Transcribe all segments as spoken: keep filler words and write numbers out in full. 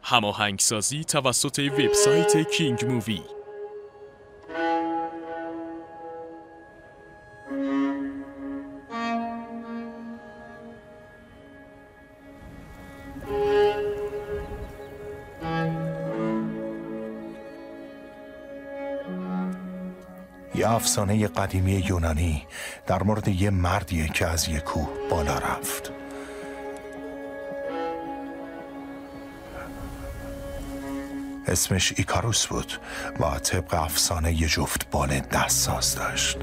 هماهنگسازی توسط وبسایت کینگ مووی. یه افسانه قدیمی یونانی در مورد یه مردیه که از یه کوه بالا رفت. اسمش ایکاروس بود و طبق افسانه یه جفت بال دست ساز داشت.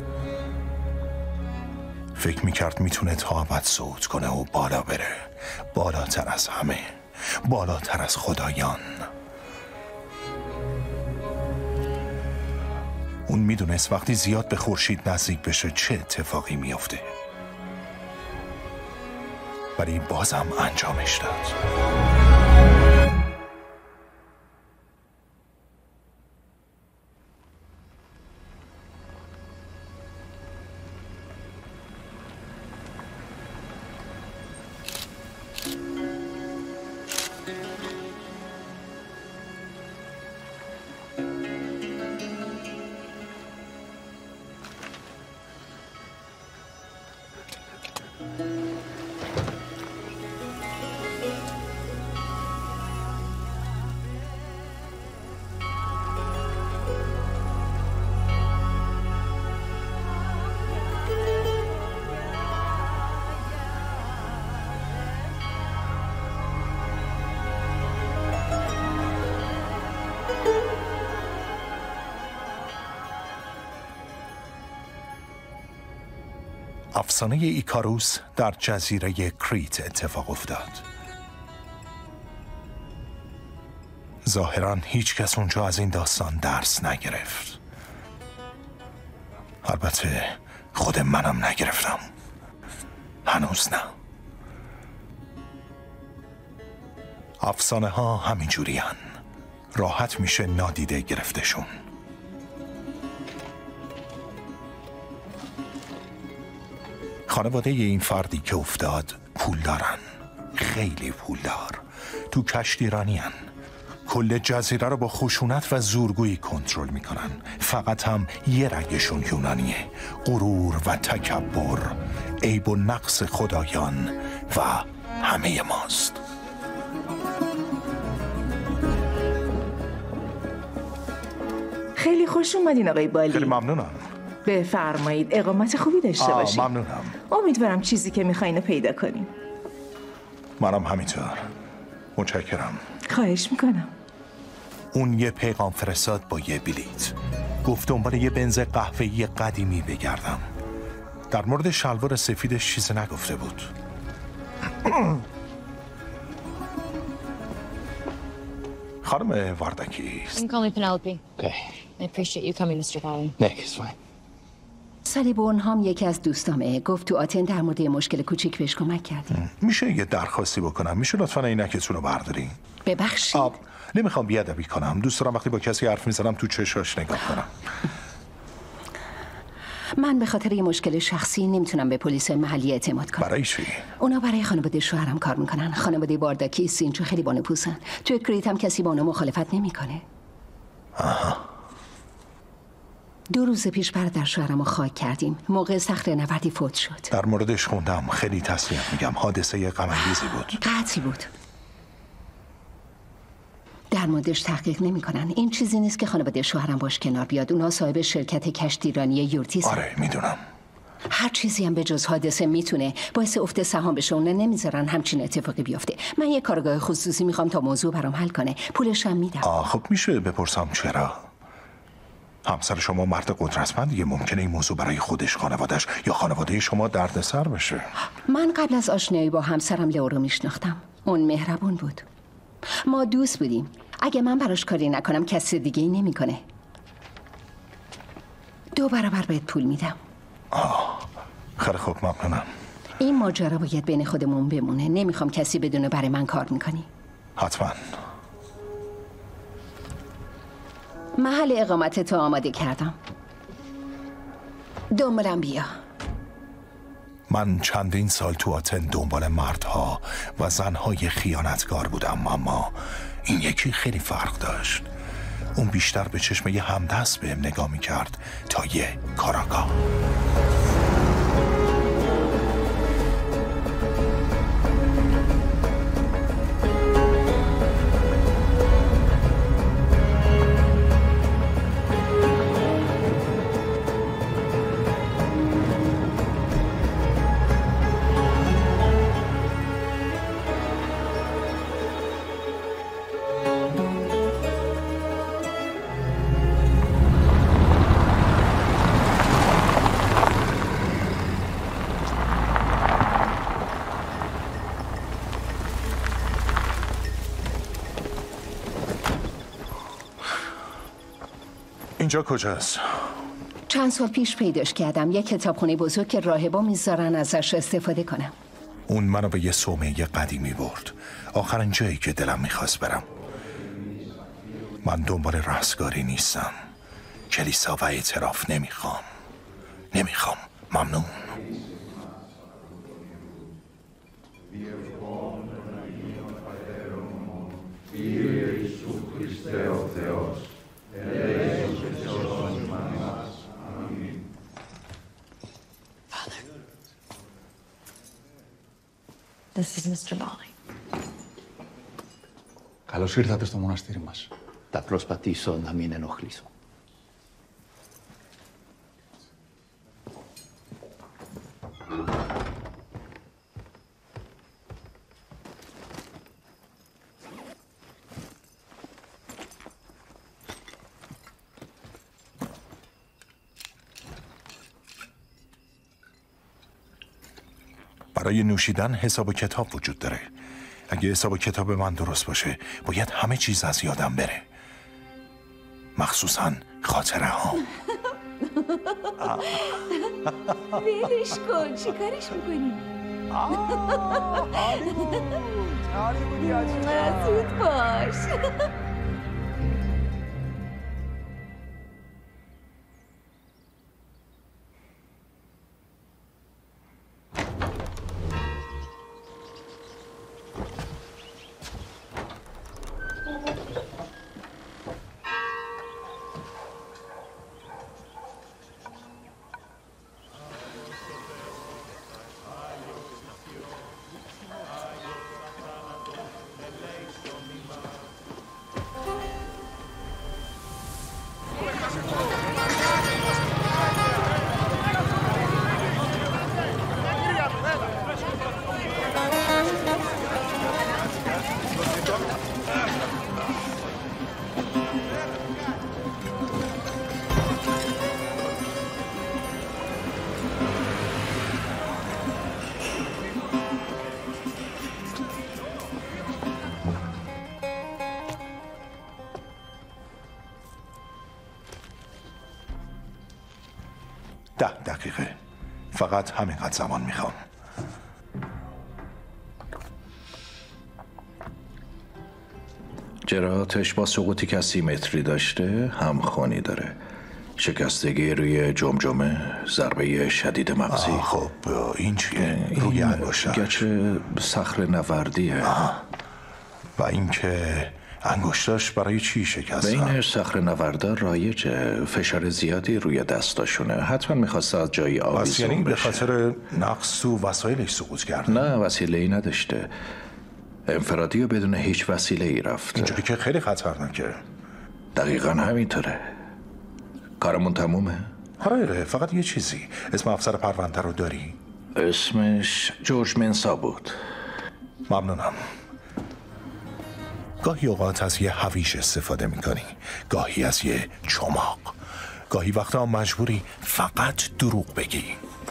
فکر میکرد میتونه تا ابد صعود کنه و بالا بره، بالاتر از همه، بالاتر از خدایان. اون میدونست وقتی زیاد به خورشید نزدیک بشه چه اتفاقی میفته، ولی بازم انجامش داد. افسانه ایکاروس در جزیره کریت اتفاق افتاد. ظاهراً هیچ کس اونجا از این داستان درس نگرفت. البته خود منم نگرفتم. هنوز نه. افسانه ها همین جوری هن. راحت میشه نادیده گرفتشون. خانواده این فردی که افتاد پول دارن، خیلی پول دار. تو کشتیرانی هن. کل جزیره رو با خشونت و زورگویی کنترل میکنن. فقط هم یه رگشون یونانیه، غرور و تکبر، عیب و نقص خدایان و همه ماست. خیلی خوش اومدین آقای بالی. خیلی ممنونم. بفرمایید، اقامت خوبی داشته باشید. ممنونم. امیدوارم چیزی که میخواین پیدا کنیم. منم همینطور. متشکرم. خواهش میکنم. اون یه پیغام فرستاد با یه بلیت. گفت دنبال یه بنز قهوه‌ای قدیمی بگردم. در مورد شلوار سفیدش چیزی نگفته بود. خانم واردکی. You can call me Penelope. Okay. I appreciate you coming, mister Fallon. Nick, it's fine. سالی بورنهام یکی از دوستامه. گفت تو آتن در مورد یه مشکل کوچیک بهش کمک کردیم. میشه یه درخواستی بکنم؟ میشه لطفاً عینکتون رو بردارین؟ ببخشید. آب. نمیخوام بیادبی کنم. دوست دارم وقتی با کسی حرف میزنم تو چشاش نگاه کنم. من به خاطر یه مشکل شخصی نمیتونم به پلیس محلی اعتماد کنم. برای چی؟ اونا برای خانواده شوهرم کار میکنن. خانواده بارداکی سینچو خیلی بانوپوسن. توی کریت هم کسی با اونا مخالفت نمیکنه. آها. دو روز پیش برادر شوهرم رو خاک کردیم. موقع صخره نوردی فوت شد. در موردش خوندم. خیلی تسلیت میگم. حادثه غم انگیزی بود. قطعی بود. در موردش تحقیق نمی‌کنن. این چیزی نیست که خانواده شوهرم باش کنار بیاد. اونا صاحب شرکت کشتیرانی یورتیس. آره میدونم. هر چیزی هم به جز حادثه میتونه باعث افت سهام بشه. اونا نمیذارن همچین اتفاقی بیفته. من یه کارگاه خصوصی میخوام تا موضوع برام حل کنه. پولش هم میدم. آه خب میشه بپرسم چرا؟ همسر شما مرد قدرتمندیه. ممکنه این موضوع برای خودش، خانواده‌اش یا خانواده شما دردسر بشه. من قبل از آشنایی با همسرم لئو رو میشناختم. اون مهربون بود. ما دوست بودیم. اگه من براش کاری نکنم کسی دیگه ای نمیکنه. دو برابر بهت پول میدم. آه خیلی خوب ممنونم. این ماجرا باید بین خودمون بمونه. نمیخوام کسی بدونه برای من کار میکنی. حتما. محل اقامت تو آماده کردم. دنبالم بیا. من چندین سال تو آتن دنبال مردها و زنهای خیانتکار بودم، اما این یکی خیلی فرق داشت. اون بیشتر به چشم یه همدست بهم نگاه میکرد تا یه کاراگاه. اینجا کجاست؟ چند سال پیش پیداش کردم. یه کتابخونه بزرگ که راهبا میذارن ازش استفاده کنم. اون منو به یه صومعه قدیمی برد. آخرین جایی که دلم میخواست برم. من دنبال رستگاری نیستم. کلیسا و اعتراف نمیخوام. نمیخوام. ممنون. This is mister Bali. Καλώς ήρθατε στο μοναστήρι μας. Θα προσπαθήσω να μην ενοχλήσω. برای نوشیدن حساب و کتاب وجود داره. اگه حساب و کتاب من درست باشه باید همه چیز از یادم بره، مخصوصا خاطره ها. ولش کن، چی کارش میکنی؟ زود باش. ده دقیقه. فقط همینقدر زمان میخوام. جراحاتش با سقوطی که سیمتری داشته همخوانی داره. شکستگی روی جمجمه، ضربه شدید مغزی. خب این چیه؟ روی انگشتش گچ صخره نوردیه. و اینکه انگشتاش برای چی شکست؟ بین صخره نوردا رایجه. فشار زیادی روی دستاشونه. حتما میخواسته از جایی آویزون یعنی بشه. به خاطر نقص تو وسایلش سقوط کرد؟ نه، وسیله ای نداشته. انفرادی و بدون هیچ وسیله ای رفت. اینجوری که خیلی خطرناکه. دقیقا همینطوره. کارمون تمومه؟ آره، فقط یه چیزی. اسم افسر پرونده رو داری؟ اسمش جورج منسا بود. ممنونم. گاهی اوقات از یه هویج استفاده میکنی، گاهی از یه چماق، گاهی وقتا مجبوری فقط دروغ بگی.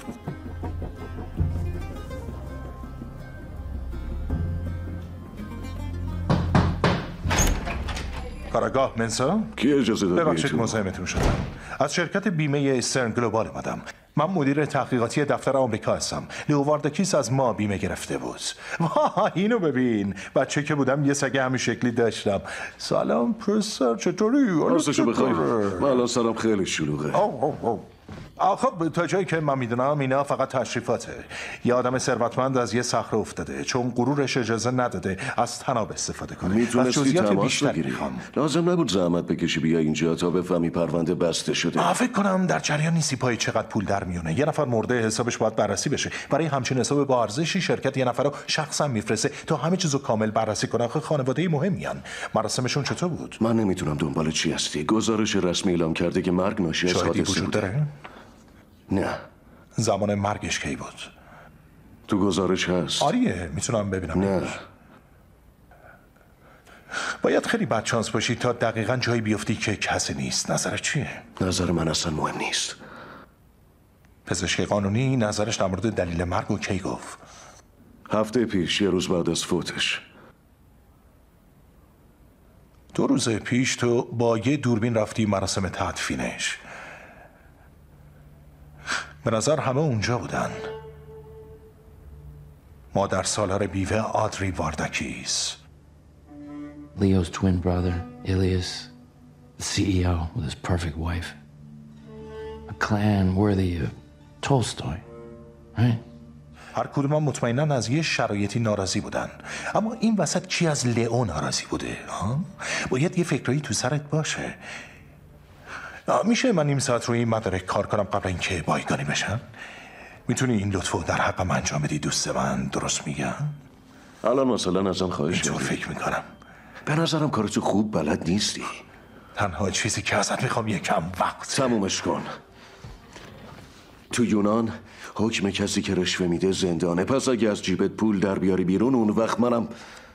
کاراگاه منسا؟ کی اجازه داد؟ ببخشید مزاحمتون شدم. از شرکت بیمه استرن گلوبال اومدم. من مدیر تحقیقاتی دفتر آمریکا هستم. لیوواردکیس از ما بیمه گرفته بود. واه، اینو ببین. بچه که بودم یه سگ همین شکلی داشتم. سلام پرسر، چطوری؟ راستشو بخوای من الان سرم خیلی شلوغه. او او او. خب تا جایی که من میدونم اینا فقط تشریفاته. یه آدم ثروتمند از یه صخره افتاده، چون غرورش اجازه نداده از طناب استفاده کنه. میتونستی تماس بگیری. لازم نبود زحمت بکشی بیا اینجا تا بفهمی پرونده بسته شده. فکر کنم در جریان نیستی پای چقدر پول در میونه. یه نفر مرده، حسابش باید بررسی بشه. برای همچین حساب با ارزشی شرکت یه نفر رو شخصا میفرسته تا همه چیزو کامل بررسی کنه. آخه خانواده مهمیان. مراسمشون چطور بود؟ من نمیتونم دنبال چی هستی. گزارش رسمی اعلام کرده که مرگ ناشی از حادثه وجود داره؟ نه. زمان مرگش کی بود؟ تو گزارش هست. آریه میتونم ببینم؟ نه. باید خیلی بدشانس باشی تا دقیقاً جایی بیفتی که کسی نیست. نظرت چیه؟ نظر من اصلا مهم نیست. پزشک قانونی نظرش در مورد دلیل مرگ و کی گفت؟ هفته پیش، یه روز بعد از فوتش. دو روز پیش تو با یه دوربین رفتی مراسم تدفینش. به نظر همه اونجا بودن. مادر سالار بیوه آدری واردکیس. Leo's twin brother, Ilias, the C E O with his perfect wife. A clan worthy of Tolstoy, right? هر کدوم مطمئناً از یه شرایطی ناراضی بودن. اما این وسط کی از لئو ناراضی بوده؟ ها؟ باید یه فکرایی تو سرت باشه. میشه من نیم ساعت روی این مدارک کار کنم قبل اینکه بایگانی بشن؟ میتونی این لطفو در حقم انجام بدی دوست من؟ درست میگم؟ الان مثلا ازم خواهش اینطور فکر میکنم. به نظرم کارتو خوب بلد نیستی. تنها چیزی که ازت میخوام یکم وقت. تمومش کن. تو یونان حکم کسی که رشوه میده زندانه. پس اگه از جیبت پول در بیاری بیرون اون وقت منم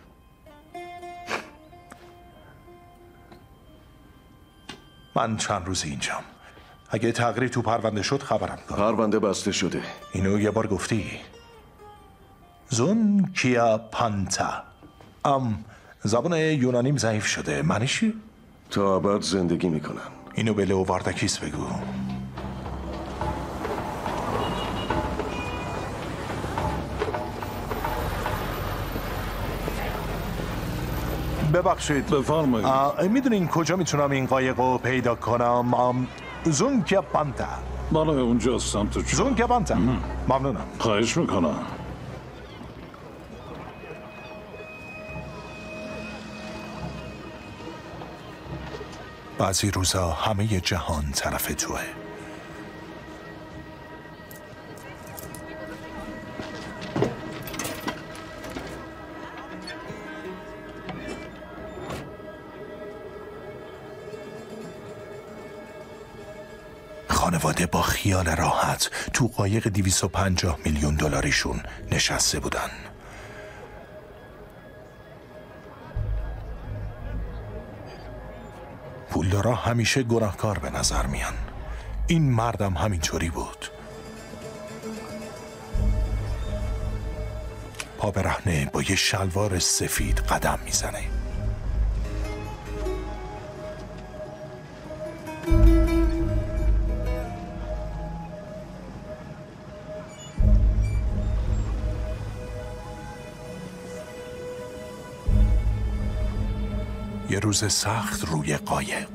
من چند روز اینجام. اگه تغییری تو پرونده شد خبرم کن. پرونده بسته شده. اینو یه بار گفتی. زون کیا پانتا. ام زبان یونانیم ضعیف شده. معنیش چی؟ تا ابد زندگی میکنم. اینو به لئو واردکیس بگو. ببخشید. بفرمایید. میدونین کجا میتونم این قایق رو پیدا کنم؟ زون کیا پانتا. بالا اونجا سمت چپ. زون کیا پانتا. ممنونم. خواهش میکنم. بعضی روزا همه جهان طرف توه. خانواده با خیال راحت تو قایق دویست و پنجاه میلیون دلاریشون نشسته بودن. پولدارا همیشه گناهکار به نظر میان. این مردم همینطوری بود. پا برهنه با یه شلوار سفید قدم میزنه. یه روز سخت روی قایق.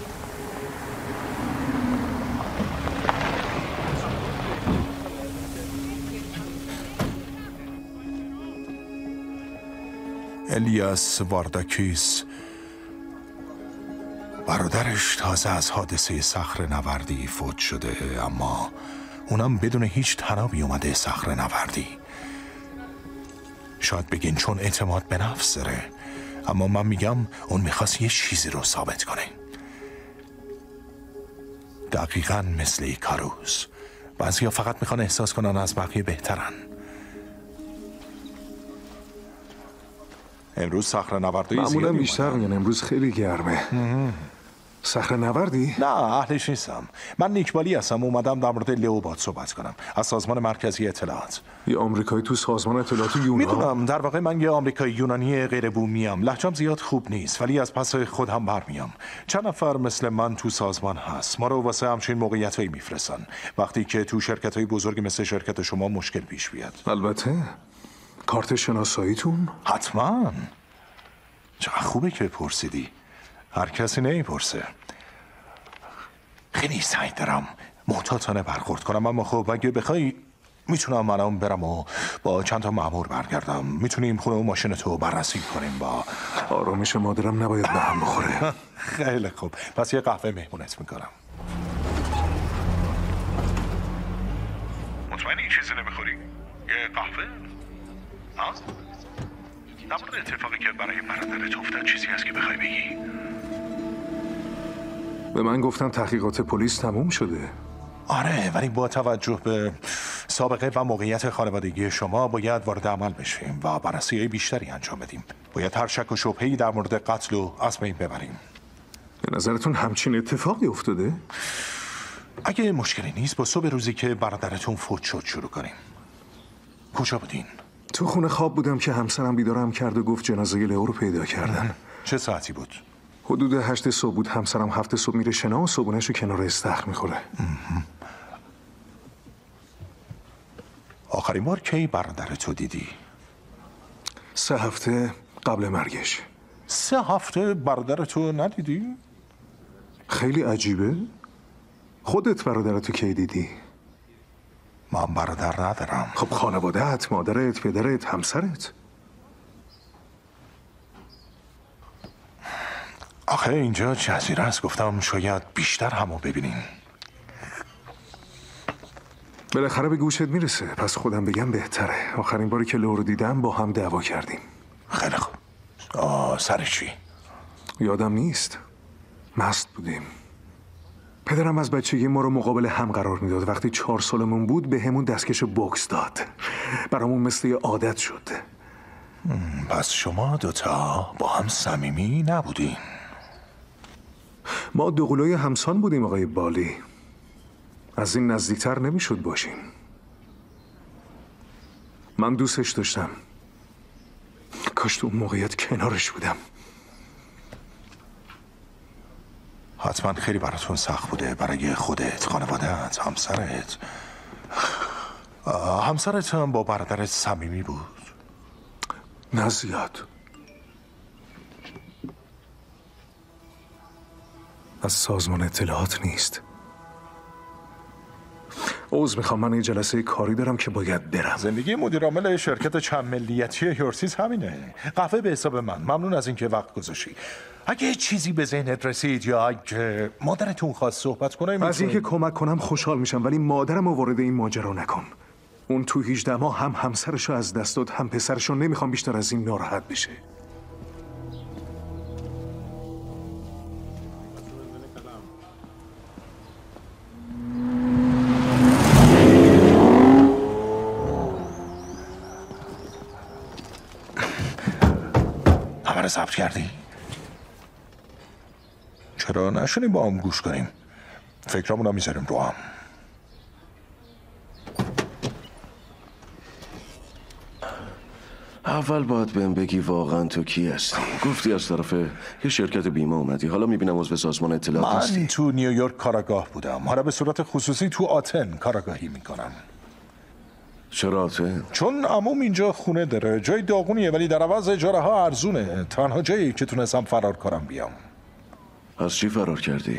الیاس وارداکیس برادرش تازه از حادثه صخره نوردی فوت شده، اما اونم بدون هیچ تنابی اومده صخره نوردی. شاید بگین چون اعتماد به نفس داره، اما من میگم اون میخواست یه چیزی رو ثابت کنه. دقیقاً مثل ایکاروس. بعضیا فقط میخوان احساس کنن از بقیه بهترن. امروز صخره نوردی معمولا بیشتر میگن امروز خیلی گرمه. صخره نوردی؟ نه اهلش نیستم. من نیکبالی هستم، اومدم در مورد لئوباد صحبت کنم، از سازمان مرکزی اطلاعات. یه آمریکایی تو سازمان اطلاعات یونان؟ میدونم، در واقع من یه آمریکایی یونانی غیر بومیم. لهجه‌ام زیاد خوب نیست ولی از پس خودم برمیام. چند نفر مثل من تو سازمان هست. ما رو واسه همچین موقعیتایی میفرستن وقتی که تو شرکت‌های بزرگی مثل شرکت شما مشکل پیش بیاد. البته. کارت شناساییتون؟ حتما. چقدر خوبه که پرسیدی. هر کسی نمیپرسه. خیلی سعی دارم محتاطانه برخورد کنم، اما خب اگه بخوای میتونم الان برم و با چند تا مأمور برگردم. میتونیم خونه و ماشین تو بررسی کنیم. با آرامش مادرم نباید به هم بخوره. خیلی خوب، پس یه قهوه مهمونت میکنم. مطمئنی این چیزی نمیخوری؟ یه قهوه؟ ها؟ در مورد اتفاقی که برای برادرت افتاد چیزی هست که بخوای بگی؟ به من گفتن تحقیقات پلیس تموم شده. آره، ولی با توجه به سابقه و موقعیت خانوادگی شما باید وارد عمل بشیم و بررسی‌های بیشتری انجام بدیم. باید هر شک و شبهه‌ای در مورد قتل و از بین ببریم. به نظرتون همچین اتفاقی افتاده؟ اگه مشکلی نیست با صبح روزی که برادرتون فوت شد شروع کنیم. کجا بودین؟ تو خونه خواب بودم که همسرم بیدارم کرد و گفت جنازه لئو رو پیدا کردن. چه ساعتی بود؟ حدود هشت صبح بود. همسرم هفت صبح میره شنا و صبحونه‌شو کنار استخر میخوره. آخرین بار کی برادرتو دیدی؟ سه هفته قبل مرگش. سه هفته برادرتو ندیدی؟ خیلی عجیبه. خودت برادرتو کی دیدی؟ من برادر ندارم. خب خانواده‌ات، مادرت، پدرت، همسرت؟ آخه اینجا جزیره است، گفتم شاید بیشتر همو ببینیم. بالاخره به گوشت میرسه، پس خودم بگم بهتره. آخرین باری که لئو رو دیدم با هم دعوا کردیم. خیلی خوب. آه سر چی؟ یادم نیست. مست بودیم. پدرم از بچگی ما رو مقابل هم قرار میداد. وقتی چهار سالمون بود به همون دستکش بوکس داد. برامون مثل یه عادت شد. پس شما دوتا با هم صمیمی نبودین؟ ما دوقلوی همسان بودیم آقای بالی. از این نزدیکتر نمیشد باشیم. من دوستش داشتم. کاش تو اون موقعیت کنارش بودم. حتما خیلی براتون سخت بوده، برای خودت، خانواده‌ات، همسرت. همسرت هم با برادرت صمیمی بود؟ نه زیاد. از سازمان اطلاعات نیست. عذر میخوام، من یه جلسه کاری دارم که باید برم. زندگی مدیر عامل شرکت چند ملیتی یورسیز همینه. قهوه به حساب من. ممنون از اینکه وقت گذاشتی. اگه چیزی به ذهنت رسید یا اگه مادرتون خواست صحبت کنه میتونی... از اینکه کمک کنم خوشحال میشم، ولی مادرم رو وارد این ماجرا نکن. اون تو هجده ماه هم همسرشو از دست داد هم پسرشو. نمیخوام بیشتر از این ناراحت بشه. همه رو ضبط کردی؟ چرا نشونیم با هم گوش کنیم؟ فکرامون رو میذاریم رو هم. اول باید بهم بگی واقعا تو کی هستی؟ گفتی از طرف یه شرکت بیمه اومدی، حالا میبینم عضو سازمان اطلاعات هستی. من تو نیویورک کاراگاه بودم، حالا به صورت خصوصی تو آتن کاراگاهی میکنم. چرا آتن؟ چون عموم اینجا خونه داره، جای داغونیه ولی در عوض اجاره ها ارزونه. تنها جایی که تونستم فرار کنم بیام. از چی فرار کردی؟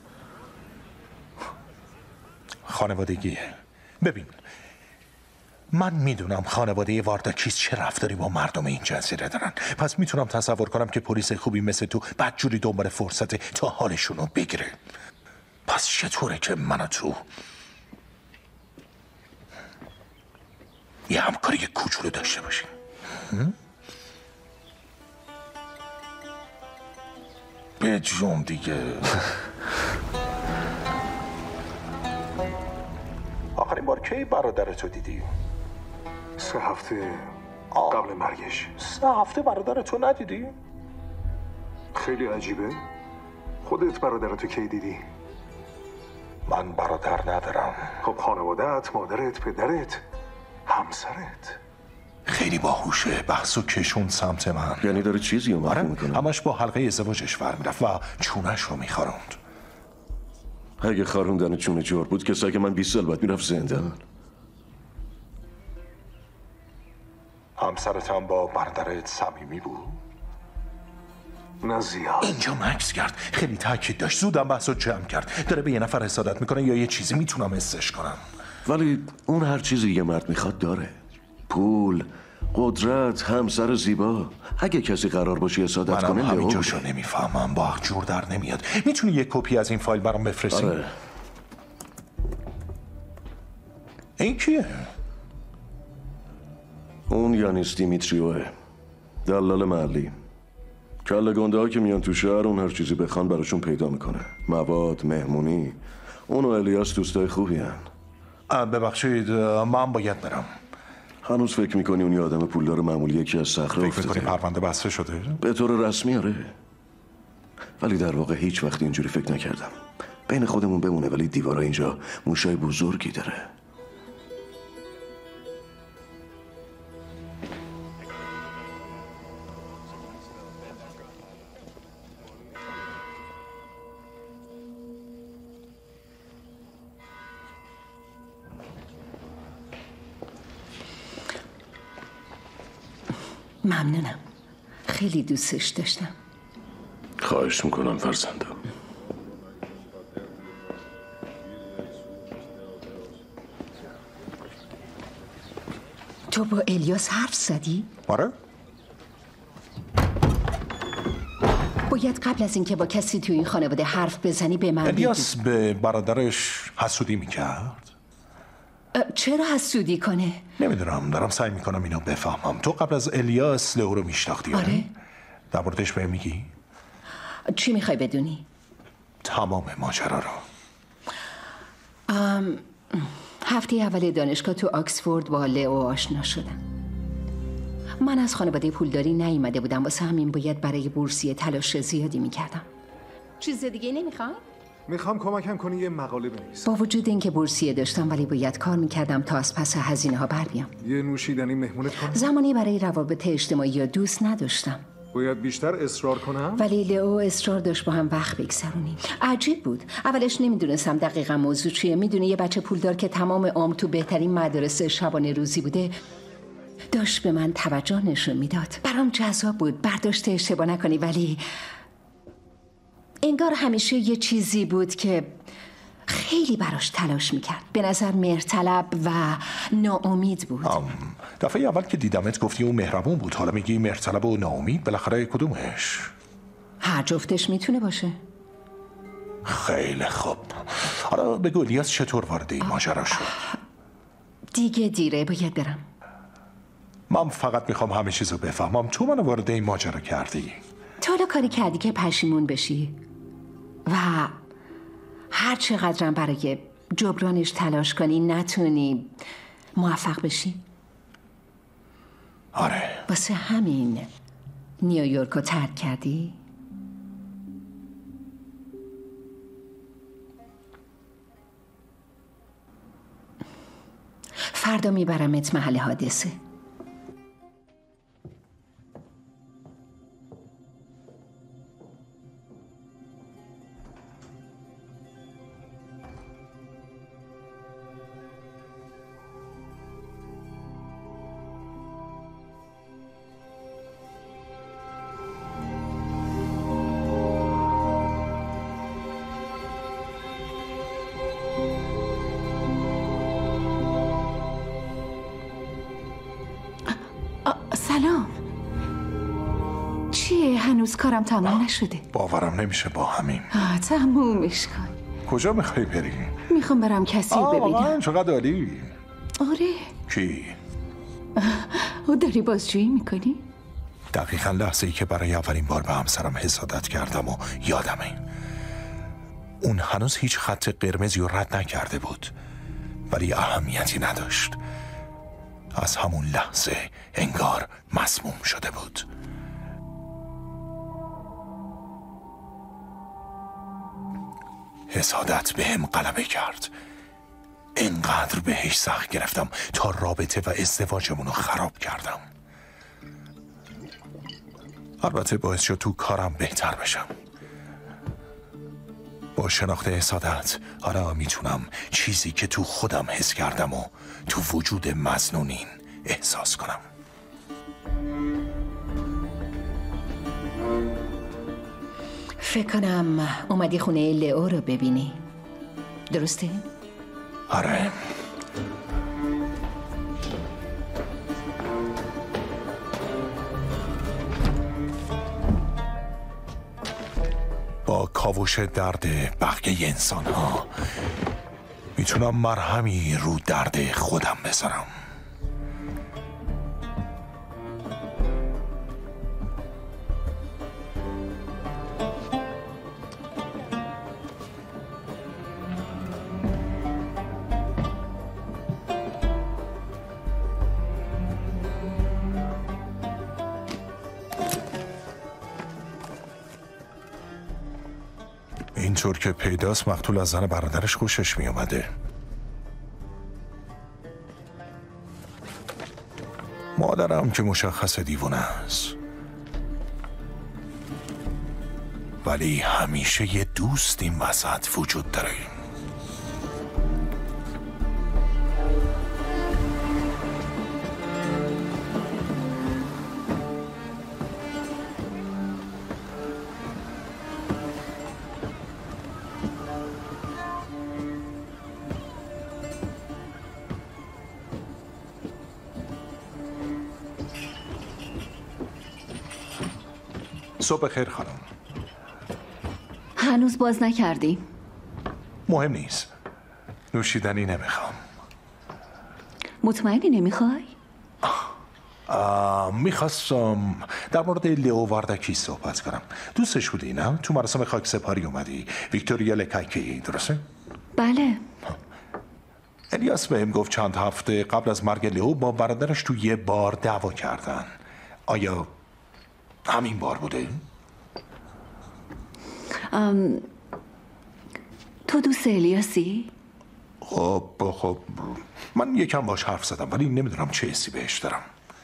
خانوادگیه. ببین، من میدونم خانواده وارداکیس چه رفتاری با مردم این جزیره دارن، پس میتونم تصور کنم که پلیس خوبی مثل تو بدجوری دنبال فرصت تا حالشون رو بگیره. پس چطوره که من و تو یه همکاری کوچولو داشته باشیم؟ به جون دیگه. آخرین بار کی برادرتو دیدی؟ سه هفته قبل مرگش. سه هفته برادرتو ندیدی؟ خیلی عجیبه. خودت برادرتو کی دیدی؟ من برادر ندارم. خب خانواده‌ات، مادرت، پدرت، همسرت. خیلی باهوشه، بحث و کشون سمت من. یعنی داره چیزی رو مفهوم میکنه؟ همش با حلقه ازدواجش ور میرفت و چونش رو میخاروند. اگه خاروندن چونه جور بود که سگ من بیست سال بعد میرفت زندان. همسرت هم با برادرت صمیمی بود؟ نه زیاد. اینجا مکس کرد، خیلی تاکید داشت، زودم بحثو جمع کرد. داره به یه نفر حسادت میکنه یا یه چیزی میتونم حسش کنم. ولی اون هر چیزی یه مرد میخواد داره. پول، قدرت، همسر زیبا. اگه کسی قرار باشه حسادت کنه منم همین جاشو نمیفهمم، با جور در نمیاد. میتونی یه کپی از این فایل برام بفرستی؟ آره. این کیه؟ اون یانیس دیمیتریوه، دلال محلی. کله گنده ها که میان تو شهر اون هر چیزی بخوان براشون پیدا میکنه. مواد، مهمونی. اون و الیاس دوستای خوبی هن. ببخشید، من باید برم. هنوز فکر میکنی اون یه آدم پولدار معمولیه که از صخره افتاده؟ فکر میکنی پرونده بسته شده؟ به طور رسمی آره. ولی در واقع هیچ وقت اینجوری فکر نکردم. بین خودمون بمونه، ولی دیوارا اینجا موشای بزرگی داره. ممنونم. خیلی دوستش داشتم. خواهش میکنم فرزندم. تو با الیاس حرف زدی؟ آره. باید قبل از اینکه با کسی توی این خانواده حرف بزنی به من بگی. الیاس به برادرش حسودی میکرد؟ چرا حسودی کنه؟ نمیدونم، دارم سعی میکنم اینو بفهمم. تو قبل از الیاس لئو رو میشناختی؟ آره. در موردش بهم میگی؟ چی میخوای بدونی؟ تمام ماجرا رو. ام... هفته اول دانشگاه تو آکسفورد با لئو آشنا شدم. من از خانواده پولداری نیومده بودم، واسه همین باید برای بورسیه تلاش زیادی میکردم. چیز دیگه نمیخوای؟ میخوام کمکم کنی یه مقاله بنویسم. با وجود اینکه بورسیه داشتم ولی باید کار میکردم تا از پس هزینه ها بر بیام. یه نوشیدنی مهمونت کنم؟ زمانی برای روابط اجتماعی یا دوست نداشتم. باید بیشتر اصرار کنم؟ ولی لئو اصرار داشت با هم وقت بگذرونیم. عجیب بود. اولش نمیدونستم دقیقا موضوع چیه. میدونی یه بچه پولدار که تمام عمر تو بهترین مدرسه شبانه روزی بوده داشت به من توجه نشون میداد. برام جذاب بود. برداشت اشتباه نکنی، ولی انگار همیشه یه چیزی بود که خیلی براش تلاش میکرد. به نظر مهرطلب و ناامید بود. دفعه اول که دیدمت گفتی اون مهربون بود، حالا میگی مهرطلب و ناامید. بالاخره کدومش؟ هر جفتش میتونه باشه. خیلی خوب. حالا بگو الیاس چطور وارد این ماجرا شد؟ دیگه دیره، باید برم. من فقط میخوام همه چیزو بفهمم. تو منو وارد این ماجرا کردی. تو حالا کاری کردی که پشیمون بشی و هر چقدرم برای جبرانش تلاش کنی نتونی موفق بشی؟ آره. واسه همین نیویورک رو ترک کردی؟ فردا میبرمت محل حادثه. هنوز کارم تمام نشده. باورم نمیشه با همین. آه تمومش کن. کجا میخوای بری؟ میخوام برم کسی رو ببینم. آه چقدر عالی. آره. کی؟ او داری بازجویی میکنی؟ دقیقا لحظه ای که برای اولین بار به همسرم حسادت کردم و یادمه. اون هنوز هیچ خط قرمزی رو رد نکرده بود، ولی اهمیتی نداشت. از همون لحظه انگار مسموم شده بود. حسادت به هم غلبه کرد. اینقدر بهش سخت گرفتم تا رابطه و ازدواجمون رو خراب کردم. البته باعث شد تو کارم بهتر بشم. با شناخت حسادت حالا میتونم چیزی که تو خودم حس کردم و تو وجود مظنونین احساس کنم. فکر کنم اومدی خونه لئو رو ببینی. درسته؟ آره. با کاوش درد بقیه انسان ها میتونم مرهمی رو درد خودم بذارم. اینطور که پیداست مقتول از زن برادرش خوشش می اومده. مادرم که مشخص دیوونه است، ولی همیشه یه دوست این وسط وجود داره. صبح خیر خانم. هنوز باز نکردی؟ مهم نیست. نوشیدنی نمیخوام. مطمئنی نمیخوای؟ میخواستم در مورد لئو واردکی صحبت کنم. دوستش بودی نه؟ تو مراسم خاک سپاری اومدی. ویکتوریا لکایکی، درسته؟ بله. الیاس بهم گفت چند هفته قبل از مرگ لئو با برادرش تو یه بار دعوا کردن. آیا همین بار بوده؟ ام... تو دوست الیاسی؟ خب خب من یکم باش حرف زدم ولی نمیدونم چه حسی بهش دارم.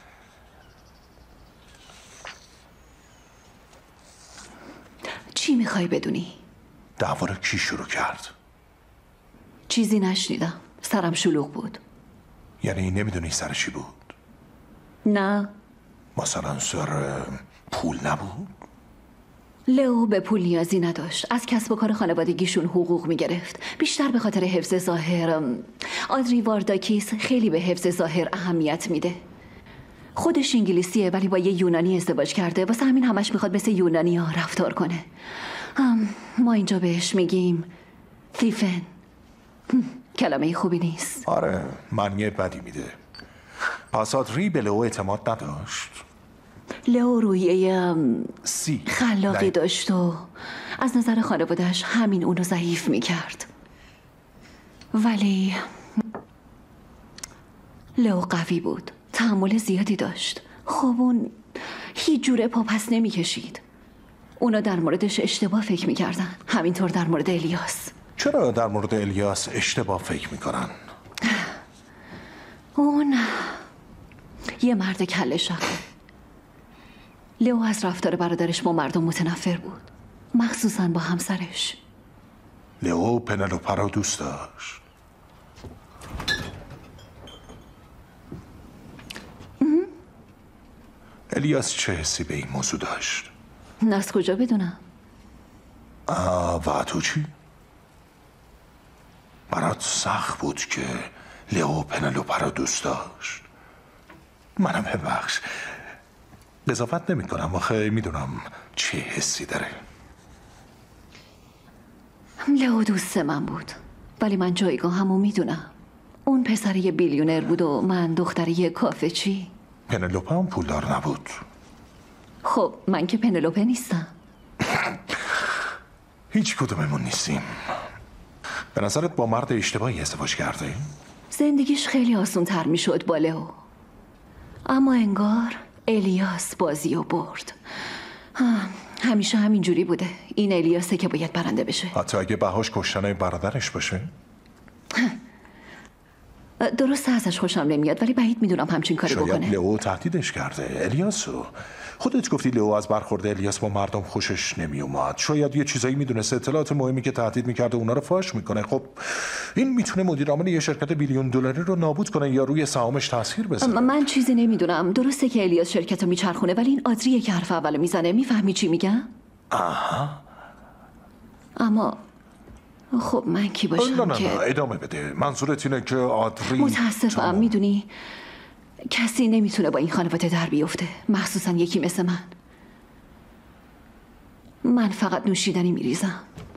چی میخوای بدونی؟ دعوا رو کی شروع کرد؟ چیزی نشنیدم. سرم شلوغ بود. یعنی نمیدونی سر چی بود؟ نه. مثلا سر پول نبود؟ لئو به پول نیازی نداشت. از کسب و کار خانوادگیشون حقوق میگرفت. بیشتر به خاطر حفظ ظاهر. آدری وارداکیس خیلی به حفظ ظاهر اهمیت میده. خودش انگلیسیه ولی با یه یونانی ازدواج کرده. واسه همین همش میخواد مثل یونانی ها رفتار کنه. ما اینجا بهش میگیم تیفن. کلمه خوبی نیست. آره معنی بدی میده. پس آدری به لئو اعتماد نداشت. لئو رویه سی خلاقی لای... داشت و از نظر خانواده‌اش همین اونو ضعیف میکرد. ولی لئو قوی بود. تحمل زیادی داشت. خب اون هیچ جوره پا پس نمیکشید. اونا در موردش اشتباه فکر میکردن. همینطور در مورد الیاس. چرا در مورد الیاس اشتباه فکر میکنن؟ اون یه مرد کله شقه. لئو از رفتار برادرش با مردم متنفر بود، مخصوصاً با همسرش. لئو پنلوپا رو دوست داشت. الیاس چه حسی به این موضوع داشت؟ نه از کجا بدونم؟ و تو چی؟ برات سخت بود که لئو پنلوپا رو دوست داشت. منم ببخش. قضاوت نمی کنم، آخه میدونم چه حسی داره. لئو دوست من بود، ولی من جایگاهمو میدونم. اون پسر یه بیلیونر بود و من دختر یه کافه چی. پنلوپه هم پولدار نبود. خب من که پنلوپه نیستم. هیچ کدوممون نیستیم. به نظرت با مرد اشتباهی ازدواج کرده؟ زندگیش خیلی آسون تر می شد با لئو، اما انگار الیاس بازی رو برد. همیشه همین جوری بوده. این الیاسه که باید برنده بشه، حتی اگه بهاش کشتن برادرش باشه. درست ازش خوشم نمیاد، ولی بعید میدونم همچین کاری بکنه. شاید لئو تهدیدش کرده. الیاسو خودت گفتی لئو از برخورد الیاس با مردم خوشش نمیومد. شاید یه چیزایی میدونسته، اطلاعات مهمی که تهدید میکرده اونا رو فاش میکنه. خب این میتونه مدیر عامل یه شرکت بیلیون دلاری رو نابود کنه یا روی سهامش تاثیر بذاره. من چیزی نمیدونم. درسته که الیاس شرکت رو میچرخونه، ولی این آدریه که حرف اولو میزنه. میفهمی چی میگم؟ آها. اما خب من کی باشم؟ نه نه که نه ادامه بده. منظورت اینه که آدری متاسفم. میدونی کسی نمیتونه با این خانواده در بیفته، مخصوصا یکی مثل من. من فقط نوشیدنی میریزم.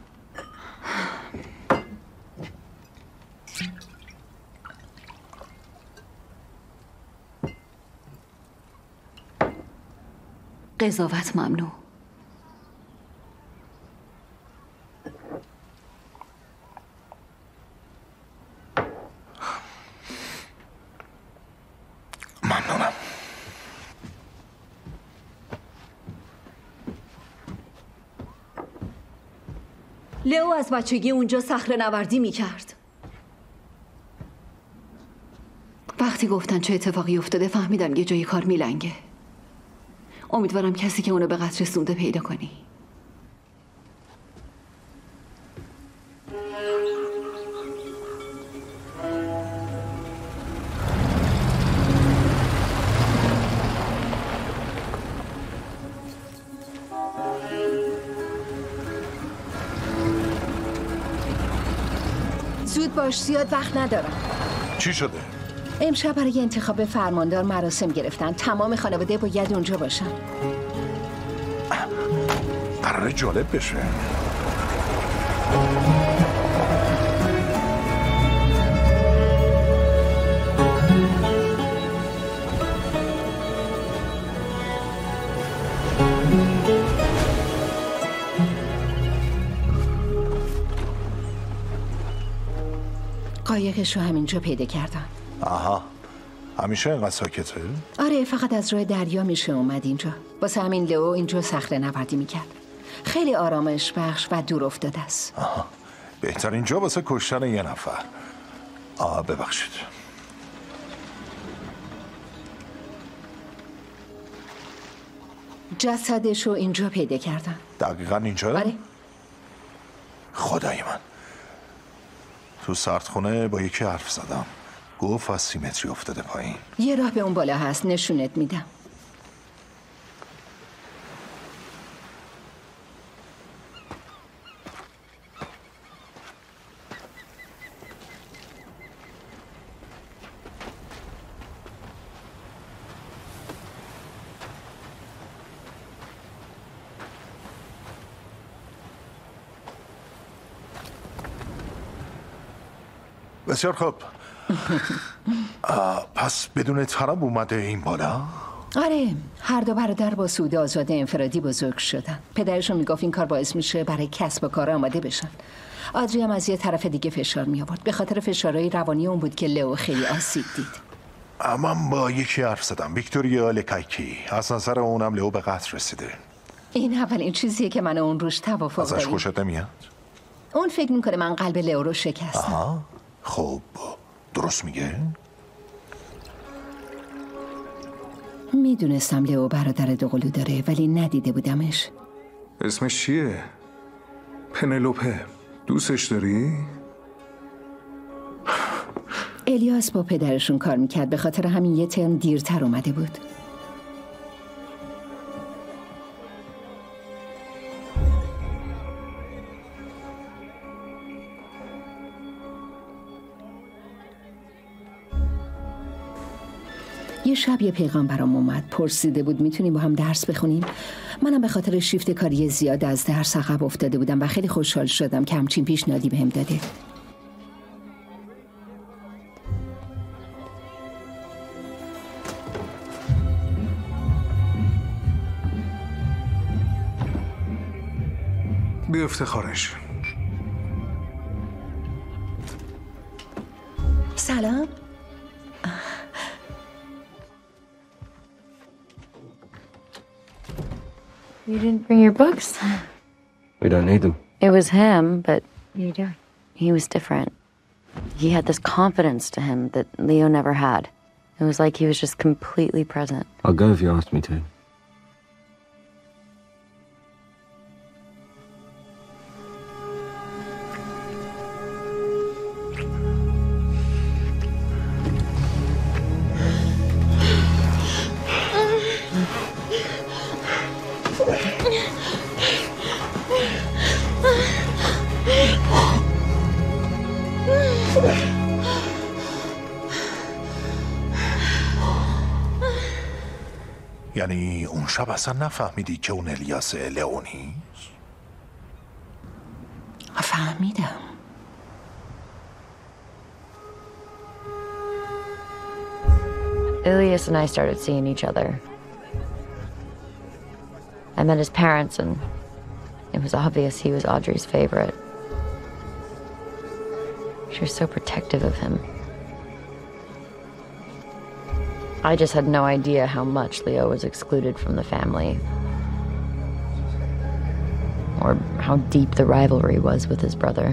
قضاوت ممنوع. ممنونم. لئو از بچگی اونجا صخره نوردی میکرد. وقتی گفتن چه اتفاقی افتاده فهمیدم یه جای کار میلنگه. امیدوارم کسی که اونو به قتل رسونده پیدا کنی. زود باش، زیاد وقت ندارم. چی شده؟ امشب برای انتخاب فرماندار مراسم گرفتن. تمام خانواده باید اونجا باشن. قراره جالب بشه. قایقش رو همینجا پیدا کردن. آها، همیشه اینقدر ساکته؟ آره، فقط از روی دریا میشه اومد اینجا. واسه همین لئو اینجا صخره نوردی میکرد. خیلی آرامش بخش و دور افتاده است. آها، بهترین جا واسه کشتن یه نفر. آه ببخشید. جسدش رو اینجا پیدا کردن. دقیقا اینجا؟ آره. خدای من، تو سردخونه با یکی حرف زدم، گفت از سیمتری افتاده پایین. یه راه به اون بالا هست، نشونت میدم. بسیار خوب. پس بدون طلب اومده این بالا؟ آره، هر دو برادر با سود آزاد انفرادی بزرگ شدن. پدرشون میگفت این کار باعث میشه برای کسب و کار آماده بشن. آدری هم از یه طرف دیگه فشار می آورد. به خاطر فشارهای روانی اون بود که لئو خیلی آسیب دید. من با یکی حرف زدم، ویکتوریا لکایکی. از نظر اونم لئو به قتل رسیده. این اولین چیزیه که من اون روش توافق داریم. ازش خوشت نمیاد؟ اون فکر میکنه من قلب لئو رو شکستم. آها، خب درست میگه؟ میدونستم لئو برادر دوقلو داره ولی ندیده بودمش. اسمش چیه؟ پنلوپه. دوستش داری؟ الیاس با پدرشون کار میکرد، به خاطر همین یه ترم دیرتر اومده بود. یه شب یه پیغام برام اومد، پرسیده بود میتونیم با هم درس بخونیم. منم به خاطر شیفت کاری زیاد از درس عقب افتاده بودم و خیلی خوشحال شدم که همچین پیشنهادی بهم داده. به افتخارش. سلام. You didn't bring your books? We don't need them. It was him, but you do. He was different. He had this confidence to him that Leo never had. It was like he was just completely present. I'll go if you ask me to. یعنی اون شب اصلا نفهمیدی که اون الیاس لئو نیست؟ فهمیدم. Ilias and I started seeing each other. I met his parents and it was obvious he was Audrey's favorite. She was so protective of him. I just had no idea how much Leo was excluded from the family. Or how deep the rivalry was with his brother.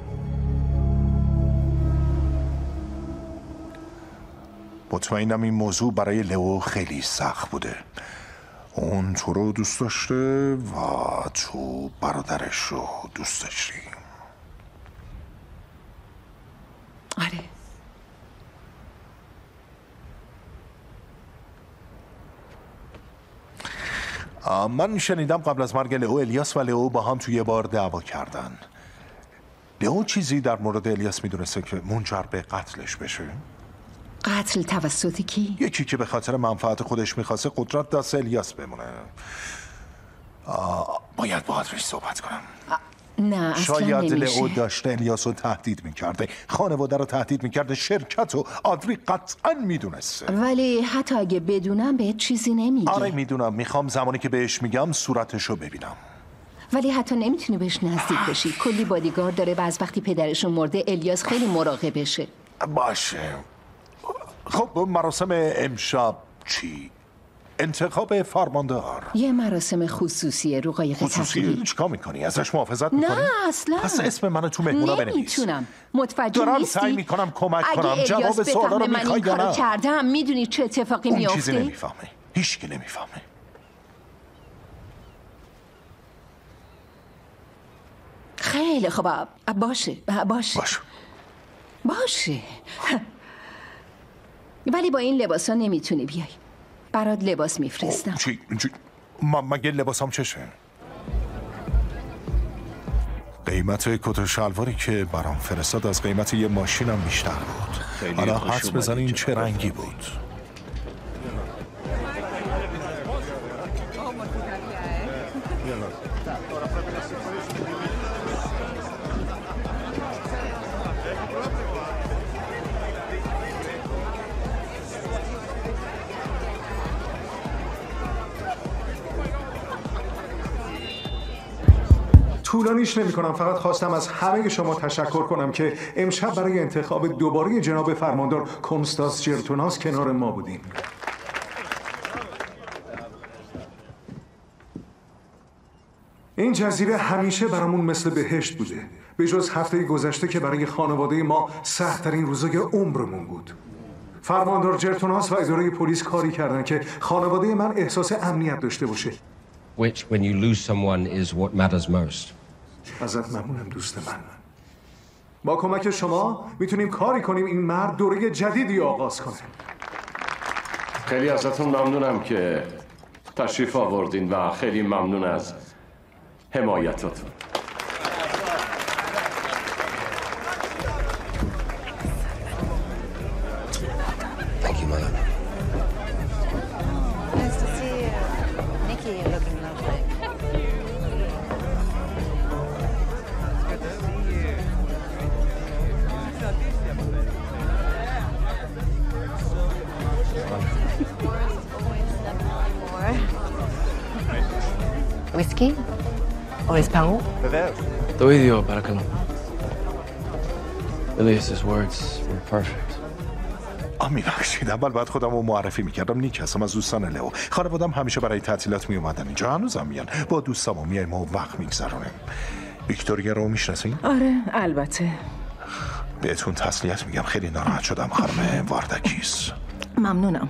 مطمئنم این موضوع برای لئو خیلی سخت بوده. اون تو رو دوست داشته و تو برادرش رو دوست داشتی. آره. من شنیدم قبل از مرگ لئو الیاس و لئو با هم توی بار دعوا کردن. لئو چیزی در مورد الیاس میدونسته که منجر به قتلش بشه؟ قتل توسط کی؟ یکی که به خاطر منفعت خودش میخواسته قدرت دست الیاس بمونه. باید با آدریش صحبت کنم. نه اصلا شاید نمیشه. لئو داشته الیاس رو تهدید میکرده، خانواده رو تهدید میکرده، شرکت و آدری قطعا میدونسته. ولی حتی اگه بدونم بهت چیزی نمیگه. آره میدونم. میخوام زمانی که بهش میگم صورتش رو ببینم. ولی حتی نمیتونی بهش نزدیک بشی. کلی بادیگارد داره و از وقتی پدرشون مرده الیاس خیلی مراقبشه. باشه. خب مراسم امشب چی؟ انتخاب فرماندار. یه مراسم خصوصیه رو قایق خصوصی؟ چیکار میکنی؟ ازش محافظت میکنی؟ نه اصلا. پس اسم منو تو مهمونا بنویس. نمیتونم. متوجه دارم نیستی؟ سعی میکنم کمک کنم. اگه جواب الیاس سوالا رو بفهمه من میخوای این یا کارو نه؟ کردم میدونی چه اتفاقی اون میافته؟ چیزی نمیفهمه. هیچ کی نمیفهمه. خیلی خوب. باشه باشه باشه باشه ولی با این لباسا نمیتونی بیای. برات لباس میفرستم. چی؟ چی؟ من مگه لباسم چشه؟ قیمت کت و شلواری که برام فرستاد از قیمت یه ماشینم بیشتر بود. حالا حدس بزن این چه رنگی بود؟ طولانیش نمی کنم. فقط خواستم از همه شما تشکر کنم که امشب برای انتخاب دوباره جناب فرماندار کنستاس جرتوناس کنار ما بودیم. این جزیره همیشه برامون مثل بهشت بوده، به جز هفته گذشته که برای خانواده ما سخت‌ترین روزای عمرمون بود. فرماندار جرتوناس و اداره پلیس کاری کردن که خانواده من احساس امنیت داشته باشه. Which, when you lose someone, is what matters most. ازت ممنونم دوست من. با کمک شما میتونیم کاری کنیم این مرد دوره جدیدی آغاز کنه. خیلی ازتون ممنونم که تشریف آوردین و خیلی ممنون از حمایتاتون. Thank you, mother. whisky? O español? Te oidio para que no. Elias's words were perfect. آه میبخشید اول بعد خودم رو معرفی میکردم. نیک هستم از دوستان لئو. خانوادم همیشه برای تعطیلات میومدن اینجا، هنوزم میان. با دوستام و میایم و وقت میگذرونیم. ویکتوریا رو میشناسین؟ آره البته. بهتون تسلیت میگم، خیلی ناراحت شدم خانم وارداکیس. ممنونم.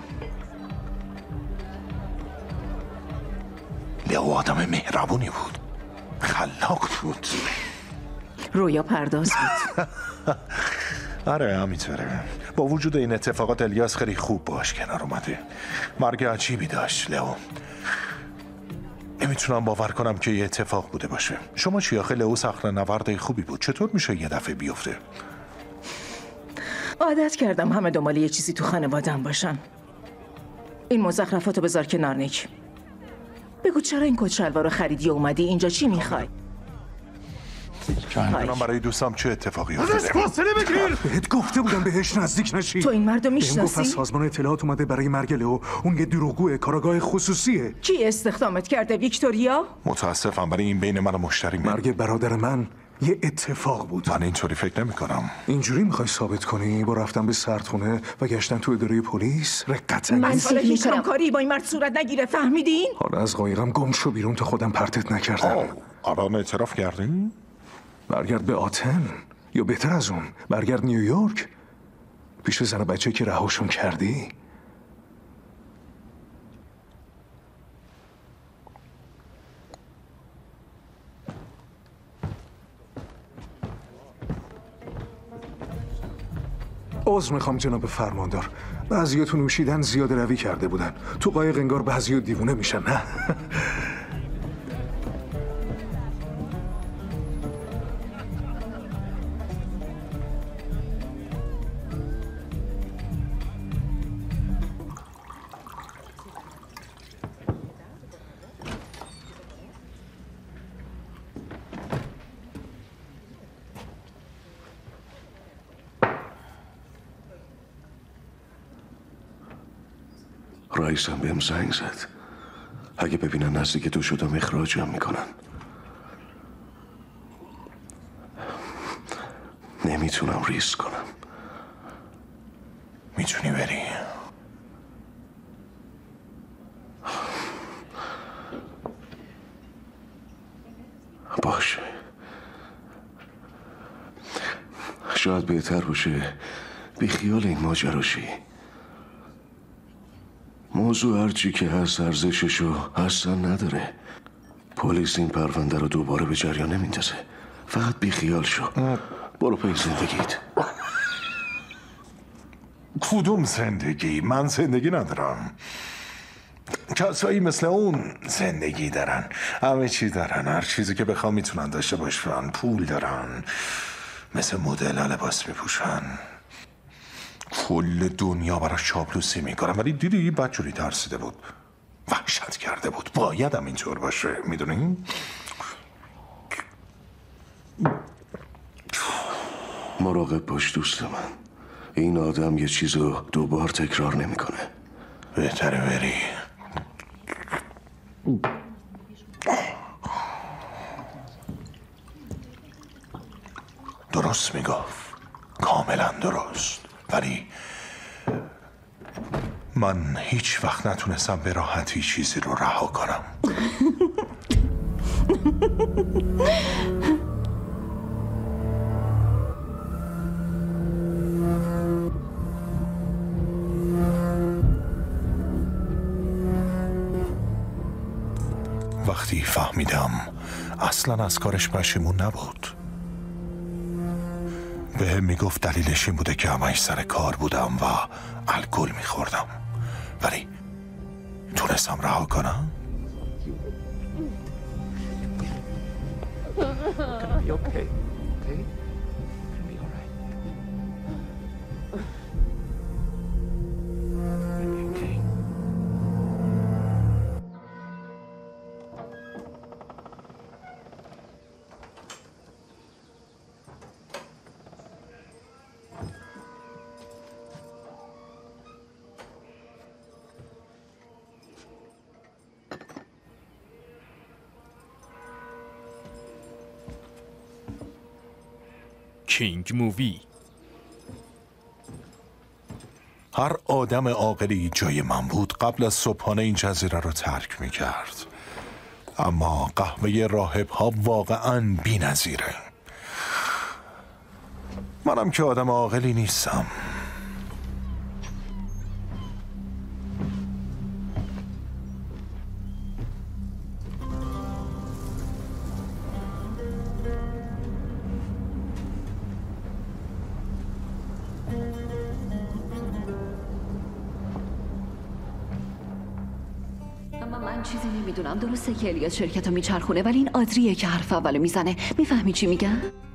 لئو آدم مهربونی بود، خلاق بود، رویا پرداز بود. آره همینطوره. با وجود این اتفاقات الیاس خیلی خوب باش کنار اومده. مرگ عجیبی داشت لئو. نمیتونم باور کنم که یه اتفاق بوده باشه. شما چی آخه؟ لئو صخره نورد خوبی بود، چطور میشه یه دفعه بیفته؟ عادت کردم همه دنبال یه چیزی تو خانواده‌ام باشن. این مزخرفاتو بذار کنار نیک. بگو چرا این کت شلوار رو خریدی و اومدی اینجا؟ چی میخوای؟ میدونم برای دوستم چه اتفاقی افتاده. فاصله بگیر. بهت گفته بودم بهش نزدیک نشی. تو این مردو میشناسی؟ بهم گفت از سازمان اطلاعات اومده برای مرگ لئو. اون یه دروغگوه، کاراگاه خصوصیه. کی استخدامت کرده؟ ویکتوریا؟ متاسفم برای این بین من و مشتری. مرگ برادر من یه اتفاق بود. من اینطوری فکر نمی کنم. اینجوری میخوای ثابت کنی؟ با رفتن به سردخونه و گشتن تو اداره پلیس رقت من فکر هیچ همکاری با این مرد صورت نگیره، فهمیدین؟ حالا از قایقم گم شو بیرون تا خودم پرتت نکردم. الان اعتراف کردی؟ برگرد به آتن، یا بهتر از اون برگرد نیویورک پیش زن و بچه که رهاشون کردی. عذر میخوام جناب فرماندار، بعضیاتون نوشیدن زیاده روی کرده بودن. تو قایق انگار بعضیا دیوونه میشن. نه رئیسم بهم زنگ زد. اگه ببینن نزدیک تو شدم اخراجم میکنن. نمیتونم ریسک کنم. میتونی بری. باشه. شاید بهتر باشه بی خیال این ماجراشی. موضوع هرچی که هست ارزششو اصلا نداره. پلیس این پرونده رو دوباره به جریان نمیندازه. فقط بی خیال شو. برو پی زندگیت. کدوم زندگی؟ من زندگی ندارم. کسایی مثل اون زندگی دارن، همه چی دارن، هر چیزی که بخوام میتونن داشته باشن. پول دارن، مثل مدل لباس میپوشن، کل دنیا براش چاپلوسی میکنن. ولی دیدی بدجوری ترسیده بود، وحشت کرده بود. باید هم اینطور باشه، میدونی؟ مراقب باش دوست من. این آدم یه چیزو دوبار تکرار نمیکنه. بهتره بری. درست میگفت، کاملا درست. ولی من هیچ وقت نتونستم به راحتی چیزی رو رها کنم. وقتی فهمیدم اصلا از کارش پشیمون نبود. به هم میگفت دلیلش این بوده که همش سر کار بودم و الکل میخوردم، ولی تونستم رها کنم. کینگ مووی. هر آدم عاقلی جای من بود قبل از صبحانه این جزیره رو ترک میکرد. اما قهوه راهب ها واقعاً بی‌نظیره. منم که آدم عاقلی نیستم. من چیزی نمیدونم. درسته که الیاس شرکت رو میچرخونه ولی این آدریه که حرف اولو میزنه. میفهمی چی میگم؟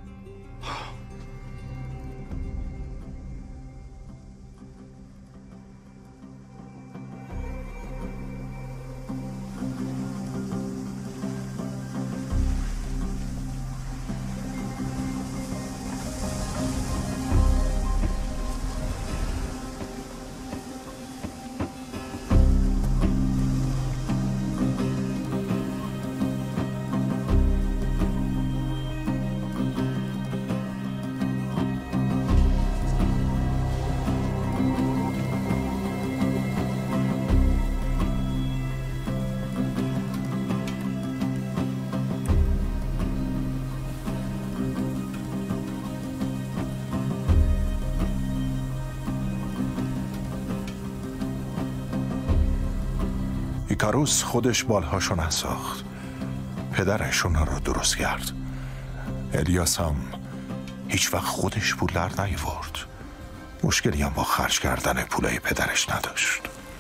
ایکاروس خودش بالهاشو نساخت، پدرش اونا رو درست کرد. الیاس هم هیچ وقت خودش پول در نیاورد. مشکلی هم با خرج کردن پولای پدرش نداشت.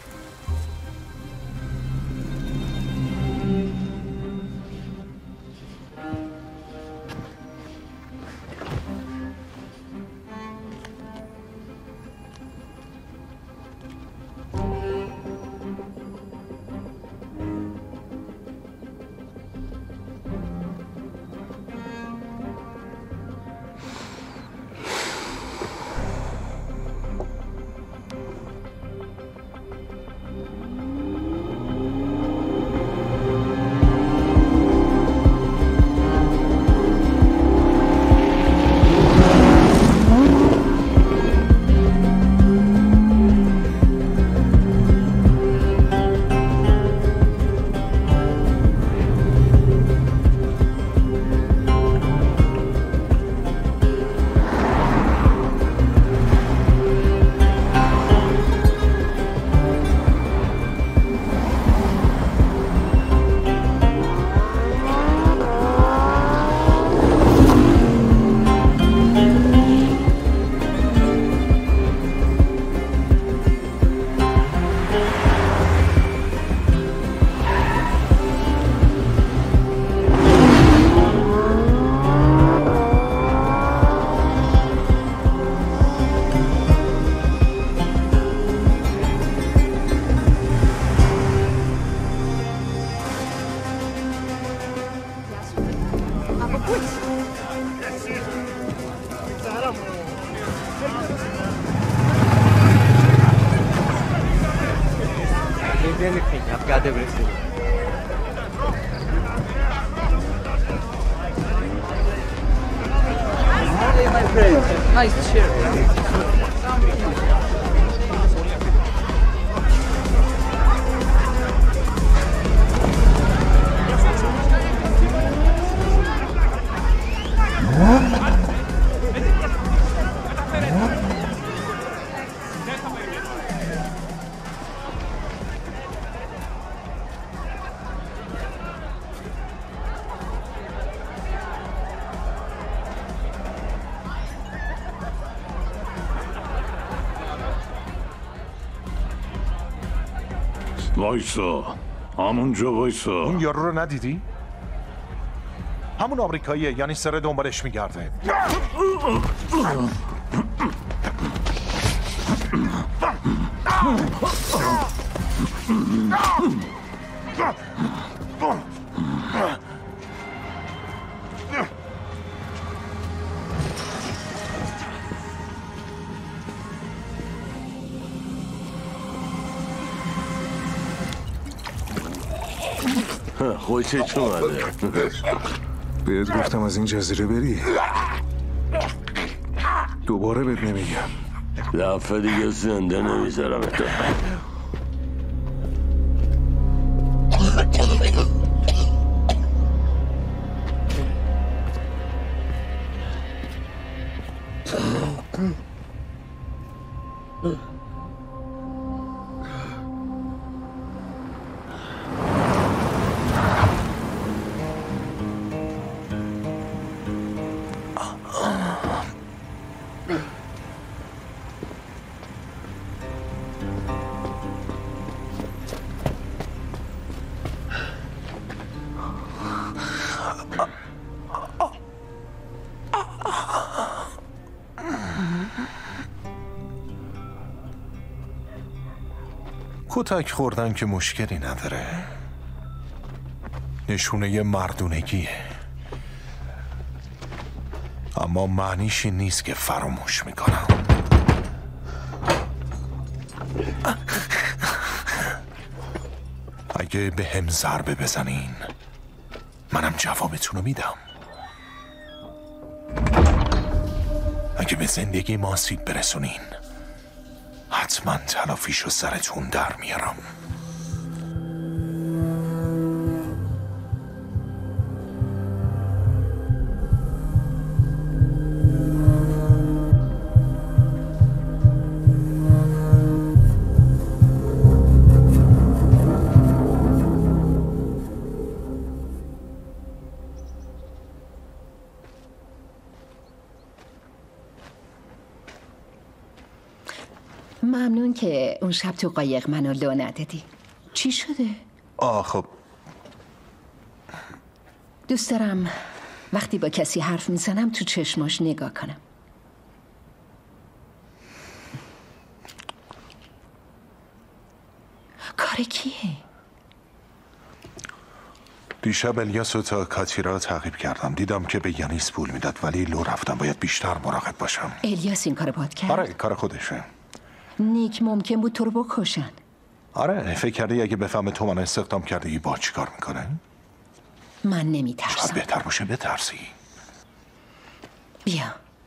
Nice cheer. وایسا، همونجا وایسا. اون یارو رو ندیدی؟ همون آمریکاییه، یعنی سر دنبالش میگرده. خویچه چه اومده؟ بهت گفتم از این جزیره بری. دوباره بهت نمیگم. دفعه دیگه زنده نمیذارم تو. کتک خوردن که مشکلی نداره، نشونه مردونگیه، اما معنیش این نیست که فراموش میکنم. اگه به هم ضربه بزنین منم جوابتون رو میدم. اگه به زندگی ما آسیب برسونین حتما تلافیشو سرتون در میارم. ممنون که اون شب تو قایق منو لو ندادی. چی شده؟ آه خب دوست دارم وقتی با کسی حرف میزنم تو چشماش نگاه کنم. کار کیه؟ دیشب الیاس رو تا کاتیرا تعقیب کردم. دیدم که به یانیس پول میداد ولی لو رفتم. باید بیشتر مراقب باشم. الیاس این کارو باد کرد؟ آره کار خودشه. نیک ممکن بود تو رو بکشن. آره فکر کردی اگه بفهمه تو من استخدام کرده با چی کار میکنه؟ من نمیترسم. شاید بهتر باشه بترسی. بیا.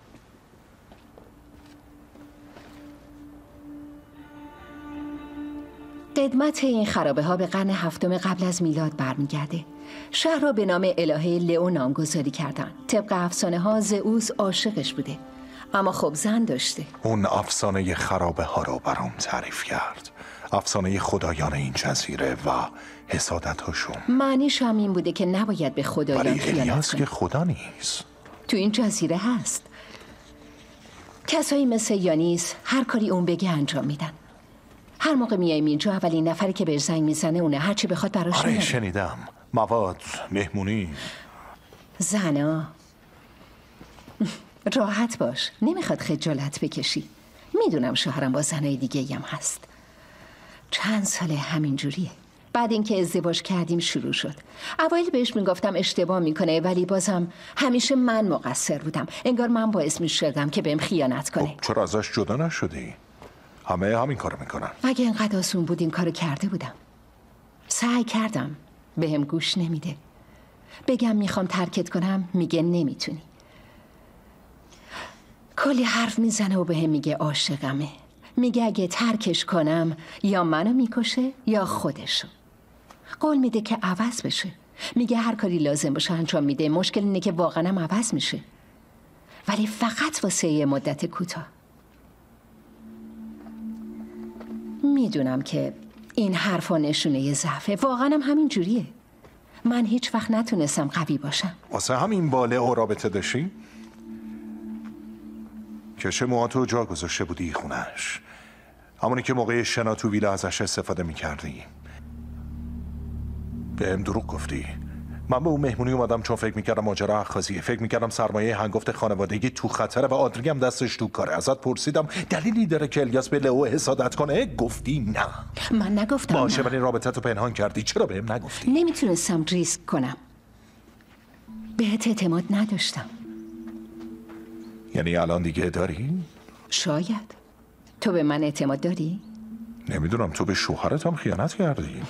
قدمت این خرابه ها به قرن هفتم قبل از میلاد برمیگرده. شهر را به نام الهه لئو نامگذاری کردن. طبق افسانه ها زئوس عاشقش بوده، اما خب زن داشته. اون افسانه خرابه ها رو برام تعریف کرد. افسانه خدایان این جزیره و حسادت هاشون. معنیش هم این بوده که نباید به خدایان ولی خیانت الیاس کنی. که خدا نیست. تو این جزیره هست. کسایی مثل یانیس هر کاری اون بگه انجام میدن. هر موقع میایم اینجا اولین نفری که بهش زنگ میزنه اونه. هرچی بخواد براش آره میاره. شنیدم. مواد، مهمونی. زنا راحت باش، نمیخواد خجالت بکشی. میدونم شوهرم با زنای دیگه هم هست. چند ساله همین جوریه. بعد اینکه ازدواج کردیم شروع شد. اوایل بهش میگفتم اشتباه میکنه ولی بازم همیشه من مقصر بودم. انگار من باعث میشدم که بهم خیانت کنه. خب چرا ازش جدا نشدی؟ همه همین کارو میکنن. اگه اینقدر آسون بود این کارو کرده بودم. سعی کردم، بهم گوش نمیده. بگم میخوام ترکت کنم میگه نمیتونی. کلی حرف میزنه و بهم میگه عاشقمه. میگه اگه ترکش کنم یا منو میکشه یا خودشو. قول میده که عوض بشه. میگه هر کاری لازم باشه انجام میده. مشکل اینه که واقعا هم عوض میشه، ولی فقط واسه یه مدت کوتاه. میدونم که این حرفا نشونه ضعفه. واقعا هم همین جوریه. من هیچ وقت نتونستم قوی باشم. واسه همین باله و رابطه داشتی؟ کشه موهاتو جا گذاشته بودی خونش، همونی که موقع شنا تو ویلا ازش استفاده میکردی. بهم دروغ گفتی. من به اون مهمونی اومدم چون فکر میکردم ماجرا اخاذیه. فکر میکردم سرمایه هنگفت خانوادگی تو خطره و آدری هم دستش تو کاره. ازت پرسیدم دلیلی داره که الیاس به لئو حسادت کنه؟ گفتی نه. من نگفتم. باشه نه. ولی رابطه تو پنهان کردی. چرا بهم نگفتی؟ نمیتونستم ریسک کنم. بهت اعتماد نداشتم. یعنی الان دیگه داری؟ شاید. تو به من اعتماد داری؟ نمیدونم. تو به شوهرت هم خیانت کردی.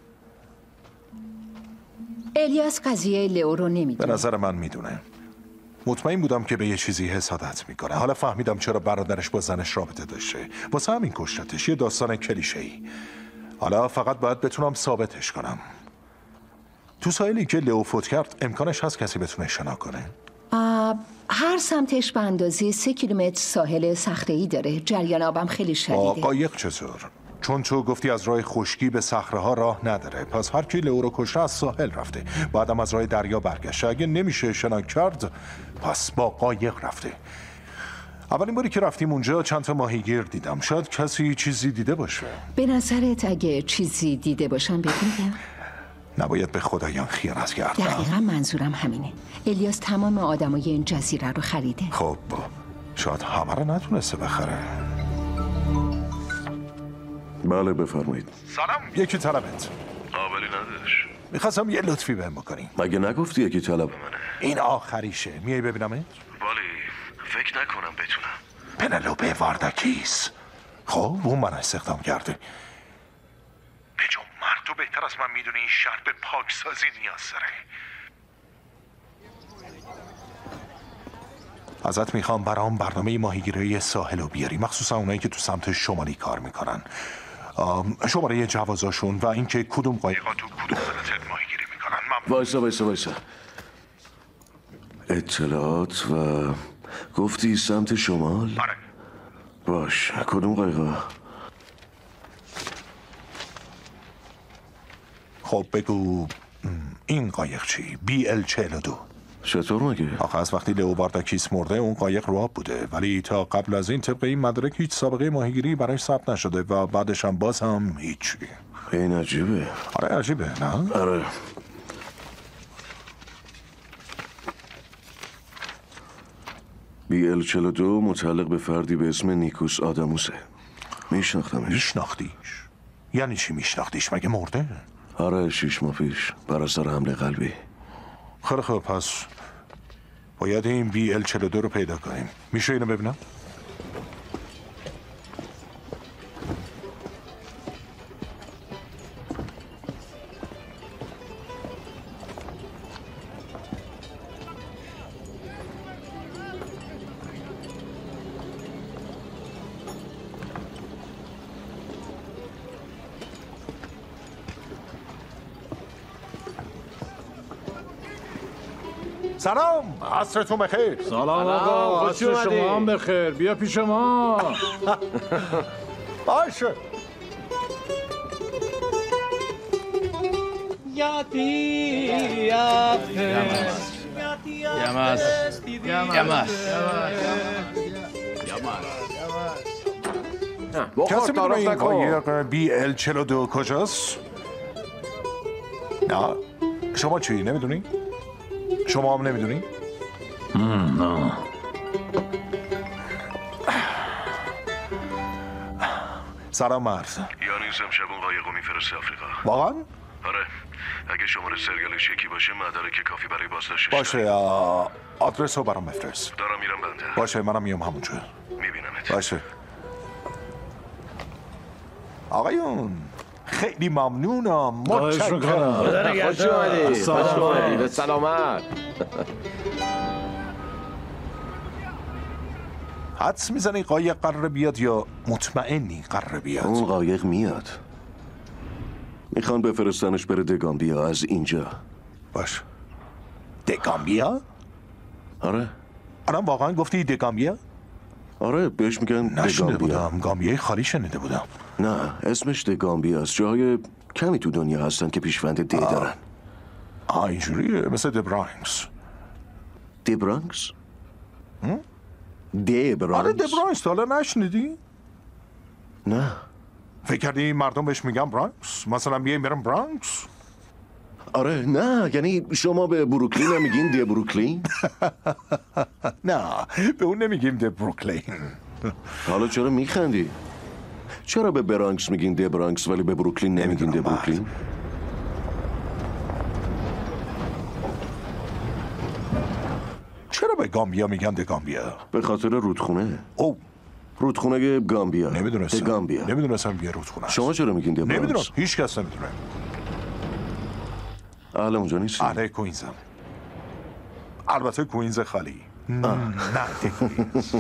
الیاس قضیه لئو رو نمیدونه. به نظر من میدونه. مطمئن بودم که به یه چیزی حسادت میکنه. حالا فهمیدم چرا برادرش با زنش رابطه داشته. واسه همین کشتتش. یه داستان کلیشه‌ای. حالا فقط باید بتونم ثابتش کنم. تو ساحلی که لئو فوت کرد امکانش هست کسی بتونه شنا کنه؟ هر سمتش به اندازه سه کیلومتر ساحل صخره‌ای داره. جریان آبم خیلی شدیده. قایق چطور؟ چون تو گفتی از راه خشکی به صخره‌ها راه نداره. پس هر کی لئو رو کشته از ساحل رفته. بعدم از راه دریا برگشته. اگه نمیشه شنا کرد پس با قایق رفته. اولین باری که رفتیم اونجا چند تا ماهیگیر دیدم. شاید کسی چیزی دیده باشه. به نظرت اگه چیزی دیده باشن بگم؟ نباید به خدایان خیانت کرد. دقیقا منظورم همینه. الیاس تمام آدمای این جزیره رو خریده. خب شاید همه رو نتونسته بخره. بله بفرمایید. سلام. یکی طلبت. قابلی نداشت. میخواستم یه لطفی بهم بکنی. مگه نگفتی یکی طلب منه؟ این آخریشه. میای ببینمت؟ ولی فکر نکنم بتونم. پنلوپه وارداکیس. خب اون من استخدام کرده. به جون مرد تو بهتر از من میدونی این شهر به پاکسازی نیاز داره. ازت میخوام برام برنامه ماهیگیری ساحل رو بیاری، مخصوصا اونایی که تو سمت شمالی کار میکنن. شماره جوازاشون و اینکه کدوم قایقا تو کدوم مناطق ماهیگیری میکنن. من وایسا وایسا وایسا. اطلاعات و گفتی سمت شمال؟ آره. باش. کدوم قایقا؟ خب بگو این قایق چی؟ بی ال چهل و دو. چطور مگه؟ آخه از وقتی لئو وارداکیس مرده اون قایق رو آب بوده، ولی تا قبل از این طبق این مدرک هیچ سابقه ماهیگیری براش ثبت نشده و بعدش هم باز هم هیچی. این عجیبه. آره عجیبه نه؟ آره. بی ال چهل و دو متعلق به فردی به اسم نیکوس آداموسه. میشناختمش. میشناختیش؟ یعنی چی میشناختیش؟ مگه مرده؟ آره شیش ماه پیش بر اثر حمله قلبی. خیلی خوب پس باید این بی ال چهل و دو رو پیدا کنیم. میشه اینو ببینم؟ سلام، عصرتون بخیر. سلام آقا، عصر شما هم بخیر. بیا پیش ما. باشه. یاتی یاتی یاماس یاماس کسی میدونه این قایق بی ال چهل و دو کجاست؟ نه. شما چی؟ نمیدونی؟ شما هم نمیدونی؟ نه. سلام مرد. یعنی امشب اون قایقو میفرسته آفریقا. واقعا؟ آره. اگه شماره سریالش یکی باشه مدارک کافی برای بازداشتش. باشه آدرس رو برام بفرست. دارم میرم بنده. باشه منم میام همونجا. میبینمت. باشه. آقایون خیلی ممنونم. متشکرم. خوش اومدی. خوش اومدی. به سلامت. حدس میزنی قایق قراره بیاد یا مطمئنی قراره بیاد؟ اون قایق میاد. میخوان بفرستنش بره دگامبیا از اینجا. باش. دگامبیا؟ آره. الان واقعا گفتی دگامبیا؟ آره بهش میگن نشنیده دگامبیا. بودم. گامبیای خالی شنیده بودم. نه اسمش دگامبیا است. جاهای کمی تو دنیا هستن که پیشوند دی دارن. آه اینجوریه مثل دبرانکس. دبرانکس؟ دبرانکس؟ آره دبرانکس. حالا نشنیدی؟ نه. فکر کردی مردم بهش میگن برانکس؟ مثلا بیایم برم برانکس؟ آره نه یعنی شما به بروکلین نمیگین دی بروکلین؟ نه به اون نمیگیم دی بروکلین. حالا چرا میخندی؟ چرا به برانکس میگین دی برانکس ولی به بروکلین نمیگین دی بروکلین؟ چرا به گامبیا میگن دی گامبیا؟ به خاطر رودخونه. او رودخونه گامبیا. نمیدونستم. گامبیا. نمیدونستم یه رودخونه است. شما چرا میگین دی برانکس؟ نمیدونم. هیچ کس نمیدونه. اهل اونجا نیستی؟ اهل کوینزم. البته کوینز خالی. نه دیگه.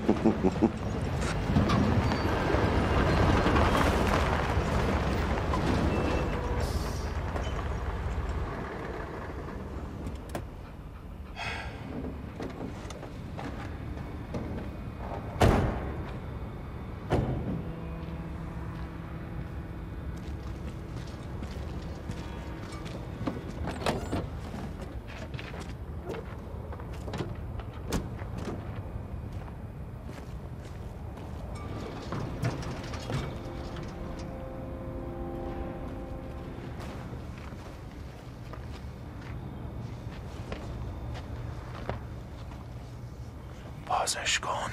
بازش کن.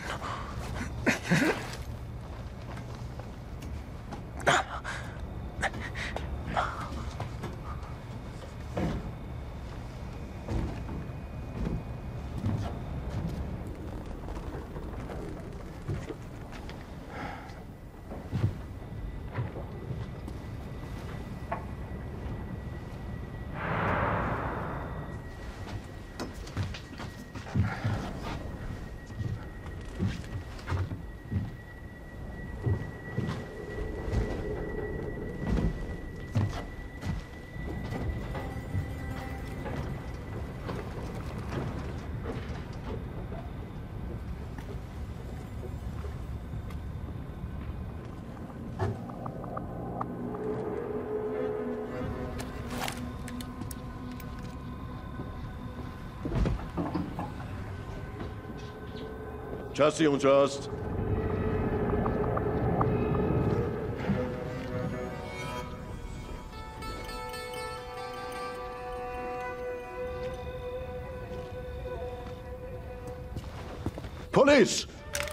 کسی اونجاست؟ پلیس!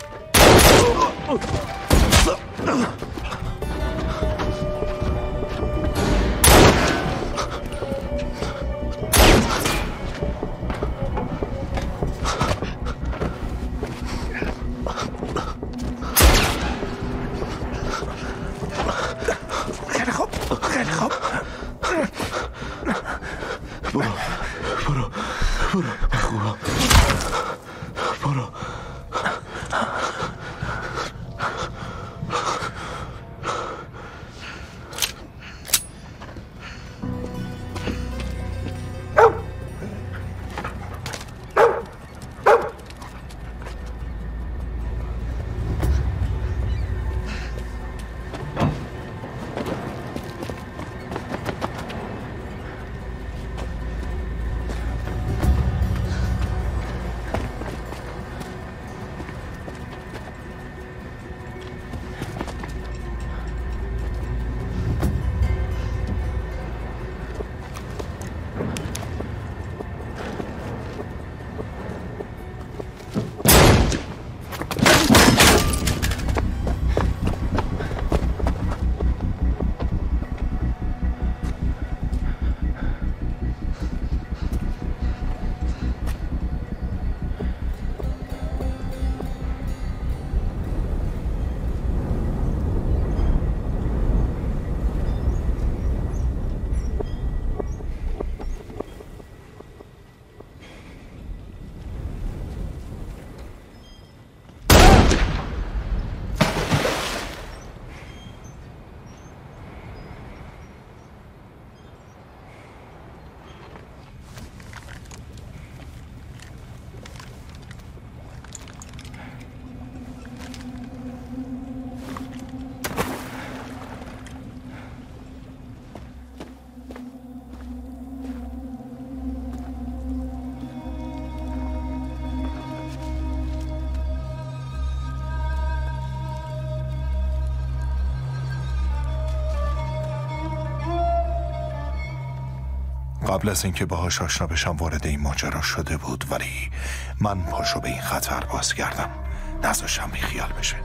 قبل از اینکه باهاش آشنا بشم وارد این ماجرا شده بود، ولی من پاشو به این خطر باز کردم، نذاشتم بی خیال بشه.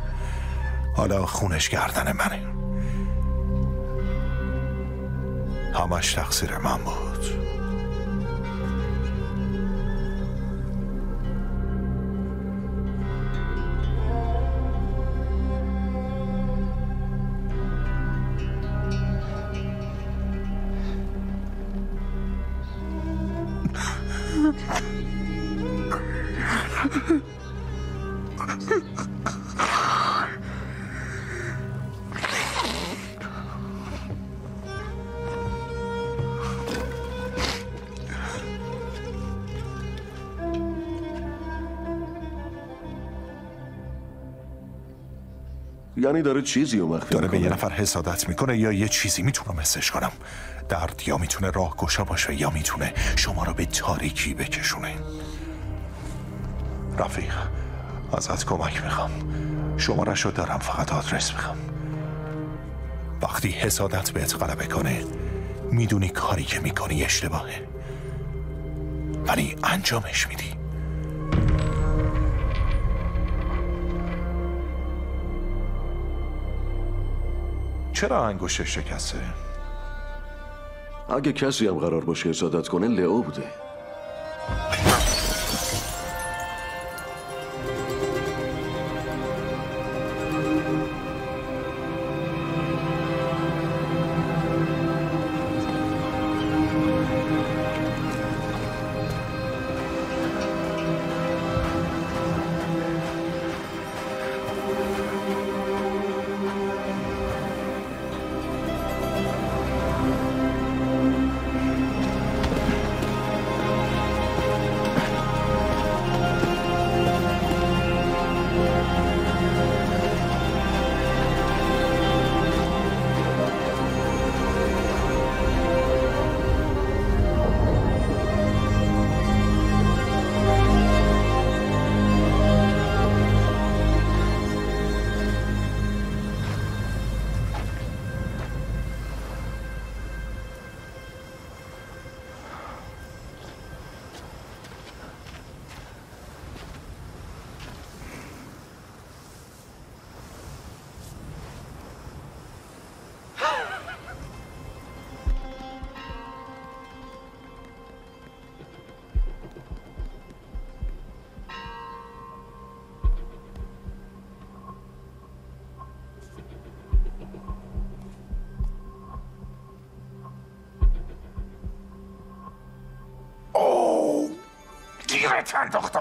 حالا خونش گردن منه. همش تقصیر من بود. یعنی داره چیزی رو مخفی داره به میکنه. یه نفر حسادت میکنه یا یه چیزی میتونم حسش کنم. درد یا میتونه راهگشا باشه یا میتونه شما رو به تاریکی بکشونه. رفیق، ازت کمک میخوام. شمارش رو دارم، فقط آدرس میخوام. وقتی حسادت بهت غلبه کنه میدونی کاری که میکنی اشتباهه ولی انجامش میدی. چرا انگشتش شکسته؟ اگه کسی هم قرار باشه حسادت کنه لئو بوده. دیرت انداختم.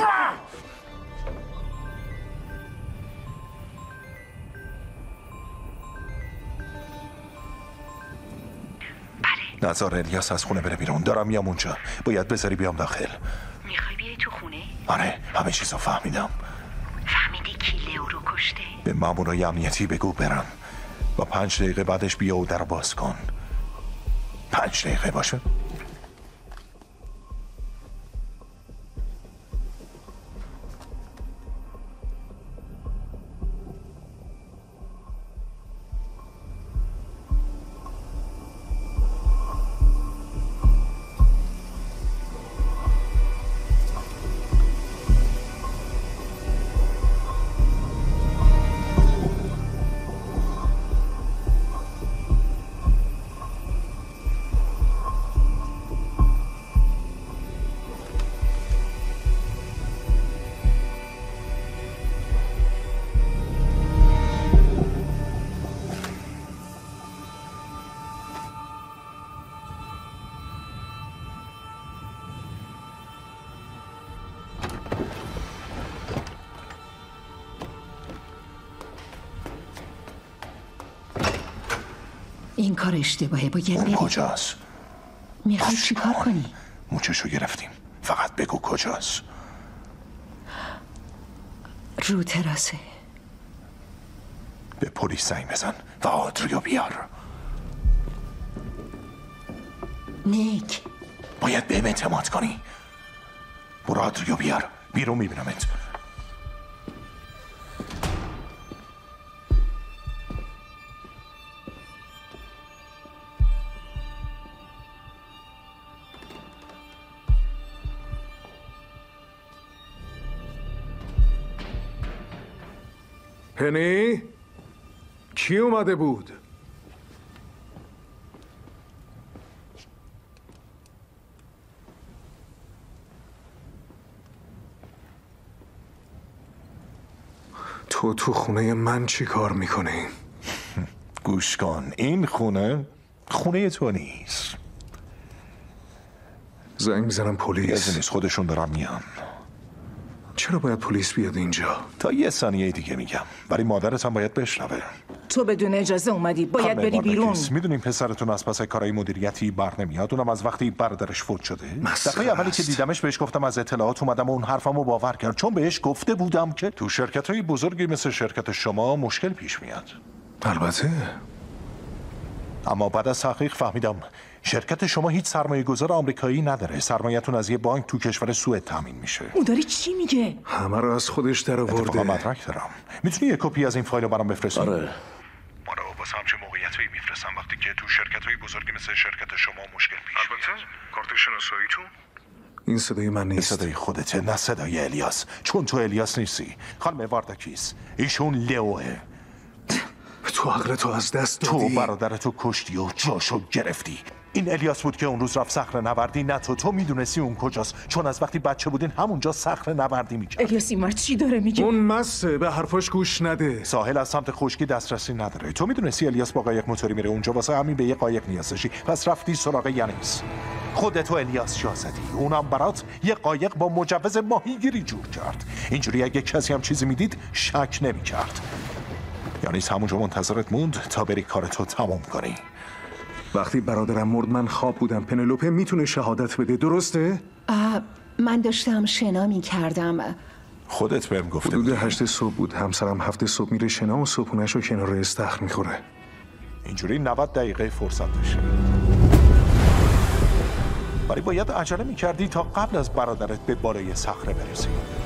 بله. نزار الیاس از خونه بره بیرون. دارم میام اونجا. باید بذاری بیام داخل. میخوای بیای تو خونه؟ آره، همه چیزو فهمیدم. فهمیدی کی لئو رو کشته؟ به مامورای امنیتی بگو برم و پنج دقیقه بعدش بیا و در باز کن. پنج دقیقه باشه؟ این کار اشتباهه. باید اون بری. کجاست؟ میخوای چی کار کنی؟ موچشو گرفتیم. فقط بگو کجاست. رو تراسه. به پلیس زنگ بزن و آدریو بیار. نیک، باید بهم اعتماد کنی. برو آدریو بیار. بیرون میبینمت. پنی؟ کی اومده بود؟ تو تو خونه من چی کار میکنی؟ گوش کن، این خونه خونه تو نیست. زنگ میزنم پلیس. نیست، خودشون دارن میان. چرا چرا باید پلیس بیاد اینجا؟ تا یه ثانیه دیگه میگم، ولی مادرت هم باید بشنوه. تو بدون اجازه اومدی، باید بری بیرون. میدونیم پسرتون از پس کارهای مدیریتی بر نمیاد، اونم از وقتی برادرش فوت شده. دفعه اولی که دیدمش بهش گفتم از اطلاعات اومدم و اون حرفمو باور کرد، چون بهش گفته بودم که تو شرکت‌های بزرگی مثل شرکت شما مشکل پیش میاد. البته. اما بعد از تحقیق فهمیدم شرکت شما هیچ سرمایه گذار آمریکایی نداره. سرمایه‌تون از یه بانک تو کشور سوئد تامین میشه. اون داری چی میگه؟ همه رو از خودش در آورده. اتفاقا مدرک دارم. میتونی یه کپی از این فایل رو برام بفرستی؟ آره. ما رو واسه همچین موقعیتایی میفرستم وقتی که تو شرکت‌های بزرگی مثل شرکت شما مشکل پیش میاد. البته کارت شناساییتون؟ این صدای من نیست. صدای خودته، نه صدای الیاس. چون تو الیاس نیستی. خانم وارداکیس، ایشون لئوه. تو عقل تو از دست دادی. تو برادرتو کشتی و جاشو گرفتی. این الیاس بود که اون روز رفت صخره نوردی، نه تو. تو میدونستی اون کجاست، چون از وقتی بچه بودین همونجا صخره نوردی میکرد. الیاس این مرد چی داره میگه؟ اون مسته، به حرفاش گوش نده. ساحل از سمت خشکی دسترسی نداره. تو میدونستی الیاس با قایق موتوری میره اونجا، واسه همین به یه قایق نیاز داشتی، پس رفتی سراغ ینیس. خودت و الیاس جا زدی، اونم برات یه قایق با مجوز ماهیگیری جور کرد. اینجوری اگه کسی هم چیزی میدید شک نمیکرد. یعنی همونجا منتظرت موند تا بری کارتو تمام کنی. وقتی برادرم مرد من خواب بودم. پنلوپه میتونه شهادت بده، درسته؟ من داشتم شنا میکردم. خودت بهم گفته حدود هشت صبح بود. همسرم هفته صبح میره شنا و صبحونه‌شو کنار استخر میخوره. اینجوری نود دقیقه فرصت داشتی، ولی باید عجله میکردی تا قبل از برادرت به بالای صخره برسی.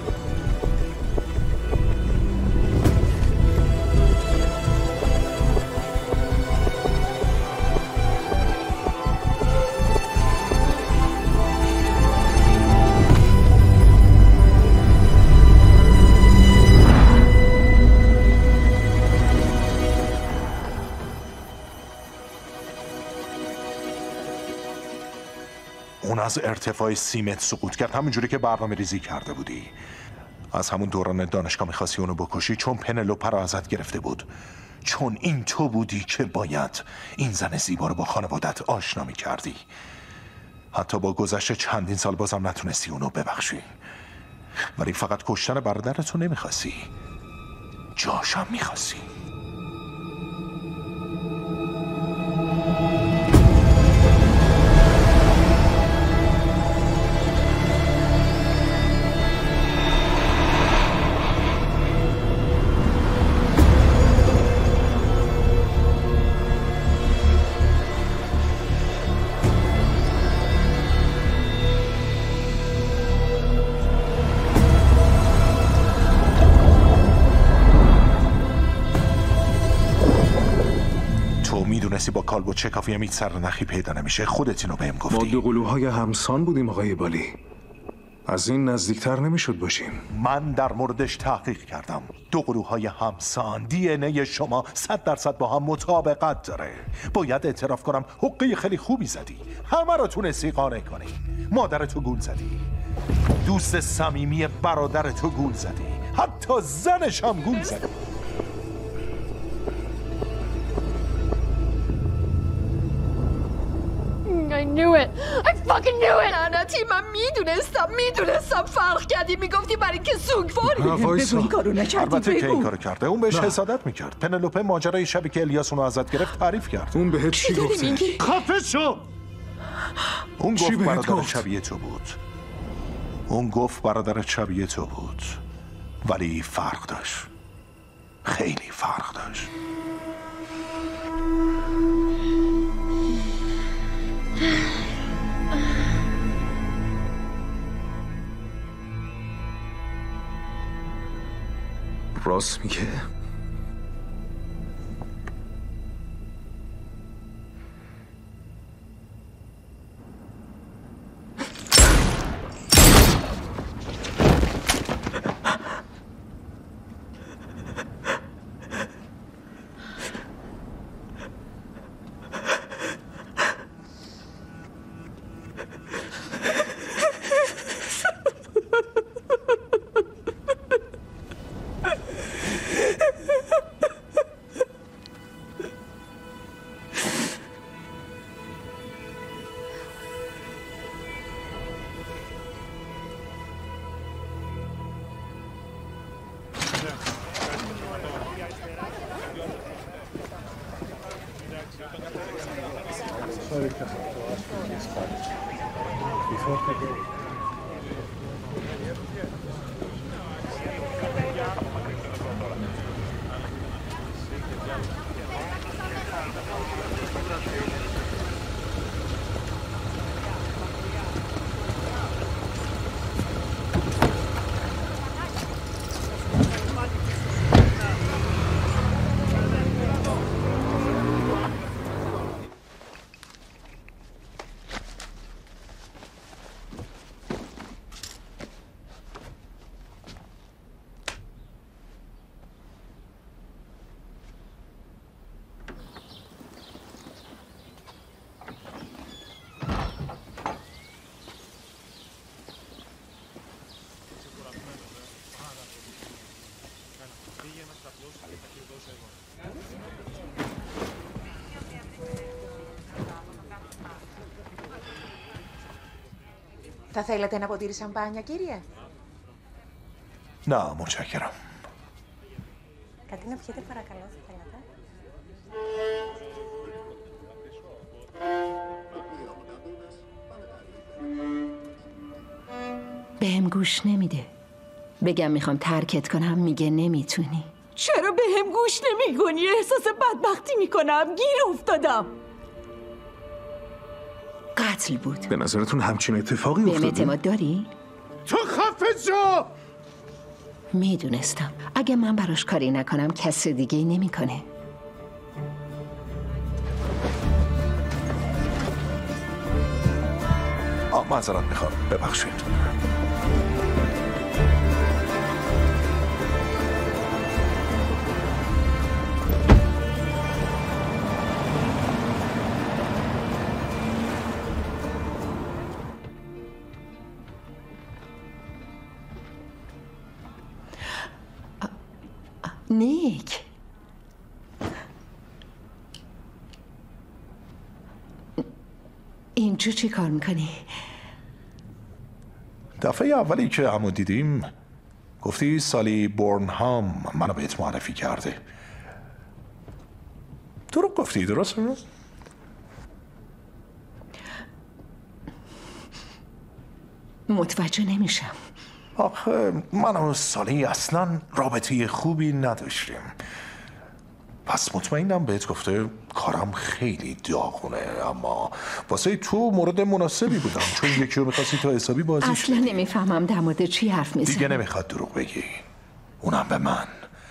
اون از ارتفاع سی متر سقوط کرد، همونجوری که برنامه ریزی کرده بودی. از همون دوران دانشگاه میخواستی اونو بکشی چون پنلوپه رو ازت گرفته بود، چون این تو بودی که باید این زن زیبا رو با خانوادت آشنا میکردی. حتی با گذشت چندین سال بازم نتونستی اونو ببخشی، ولی فقط کشتن برادرتو نمیخواستی، جاشم میخواستی. میدونستی با کالبو چکافی هم هیچ سر نخی پیدا نمیشه. خودت اینو بهم گفتی. ما دو قلوهای همسان بودیم آقای بالی. از این نزدیکتر نمیشد باشیم. من در موردش تحقیق کردم. دو قلوهای همسان، دی ان ای شما صد درصد با هم مطابقت داره. باید اعتراف کنم حقه خیلی خوبی زدی. همه رو تونستی قانع کنی. مادرتو گول زدی، دوست صمیمی برادرتو گول زدی، حتی زنش هم گول زدی. I knew it. I fucking knew it. لعنتی، من میدونستم میدونستم فرق کردی. میگفتی برای که سوگواری. بگو این کارو نکردی. البته که این کارو کرده. اون بهش حسادت میکرد. پنلوپه ماجرای شبی که الیاس اونو ازت گرفت تعریف کرد. اون بهت چی گفته؟ خفه شو. اون گفت برادر شبیه تو بود. اون گفت برادر شبیه تو بود، ولی فرق داشت، خیلی فرق داشت. راست میگه؟ Θα θέλατε ένα ποτήρι σαμπάνια, κύριε? Να, μοτσάκερα. Κάτι να πιείτε, παρακαλώ, θα θέλατε? بهم گوش نمیده. بگم میخوام ترکت کنم میگه نمیتونی. چرا بهم گوش نمیکنی؟ احساس بدبختی میکنم. گیر افتادم. قتل بود. به نظرتون همچین اتفاقی افتاده؟ بهم اعتماد داری؟ تو خفه شو! میدونستم اگه من براش کاری نکنم کس دیگه نمیکنه. آه معذرت میخوام، ببخشید. نیک، اینجا چی کار میکنی؟ دفعه اولی که عمو دیدیم گفتی سالی بورنهام منو بهت معرفی کرده. تو رو گفتی، درست؟ متوجه نمیشم. آخه من و سالی اصلا رابطه خوبی نداشتیم. پس مطمئنم بهت گفته کارم خیلی داغونه، اما واسه تو مورد مناسبی بودم چون یکی رو میخواستی تا حسابی بازیش. اصلا نمیفهمم در مورد چی حرف میزنی. دیگه نمیخواد دروغ بگی، اونم به من.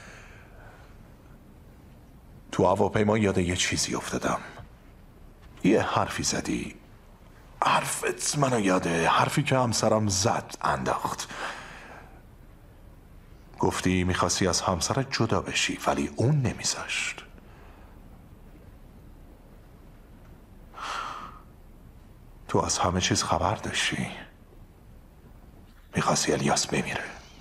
تو هواپیما یاد یه چیزی افتادم. یه حرفی زدی، حرفت منو یاده حرفی که همسرم زد انداخت. گفتی میخواستی از همسرت جدا بشی ولی اون نمیذاشت. تو از همه چیز خبر داشتی. میخواستی الیاس بمیره.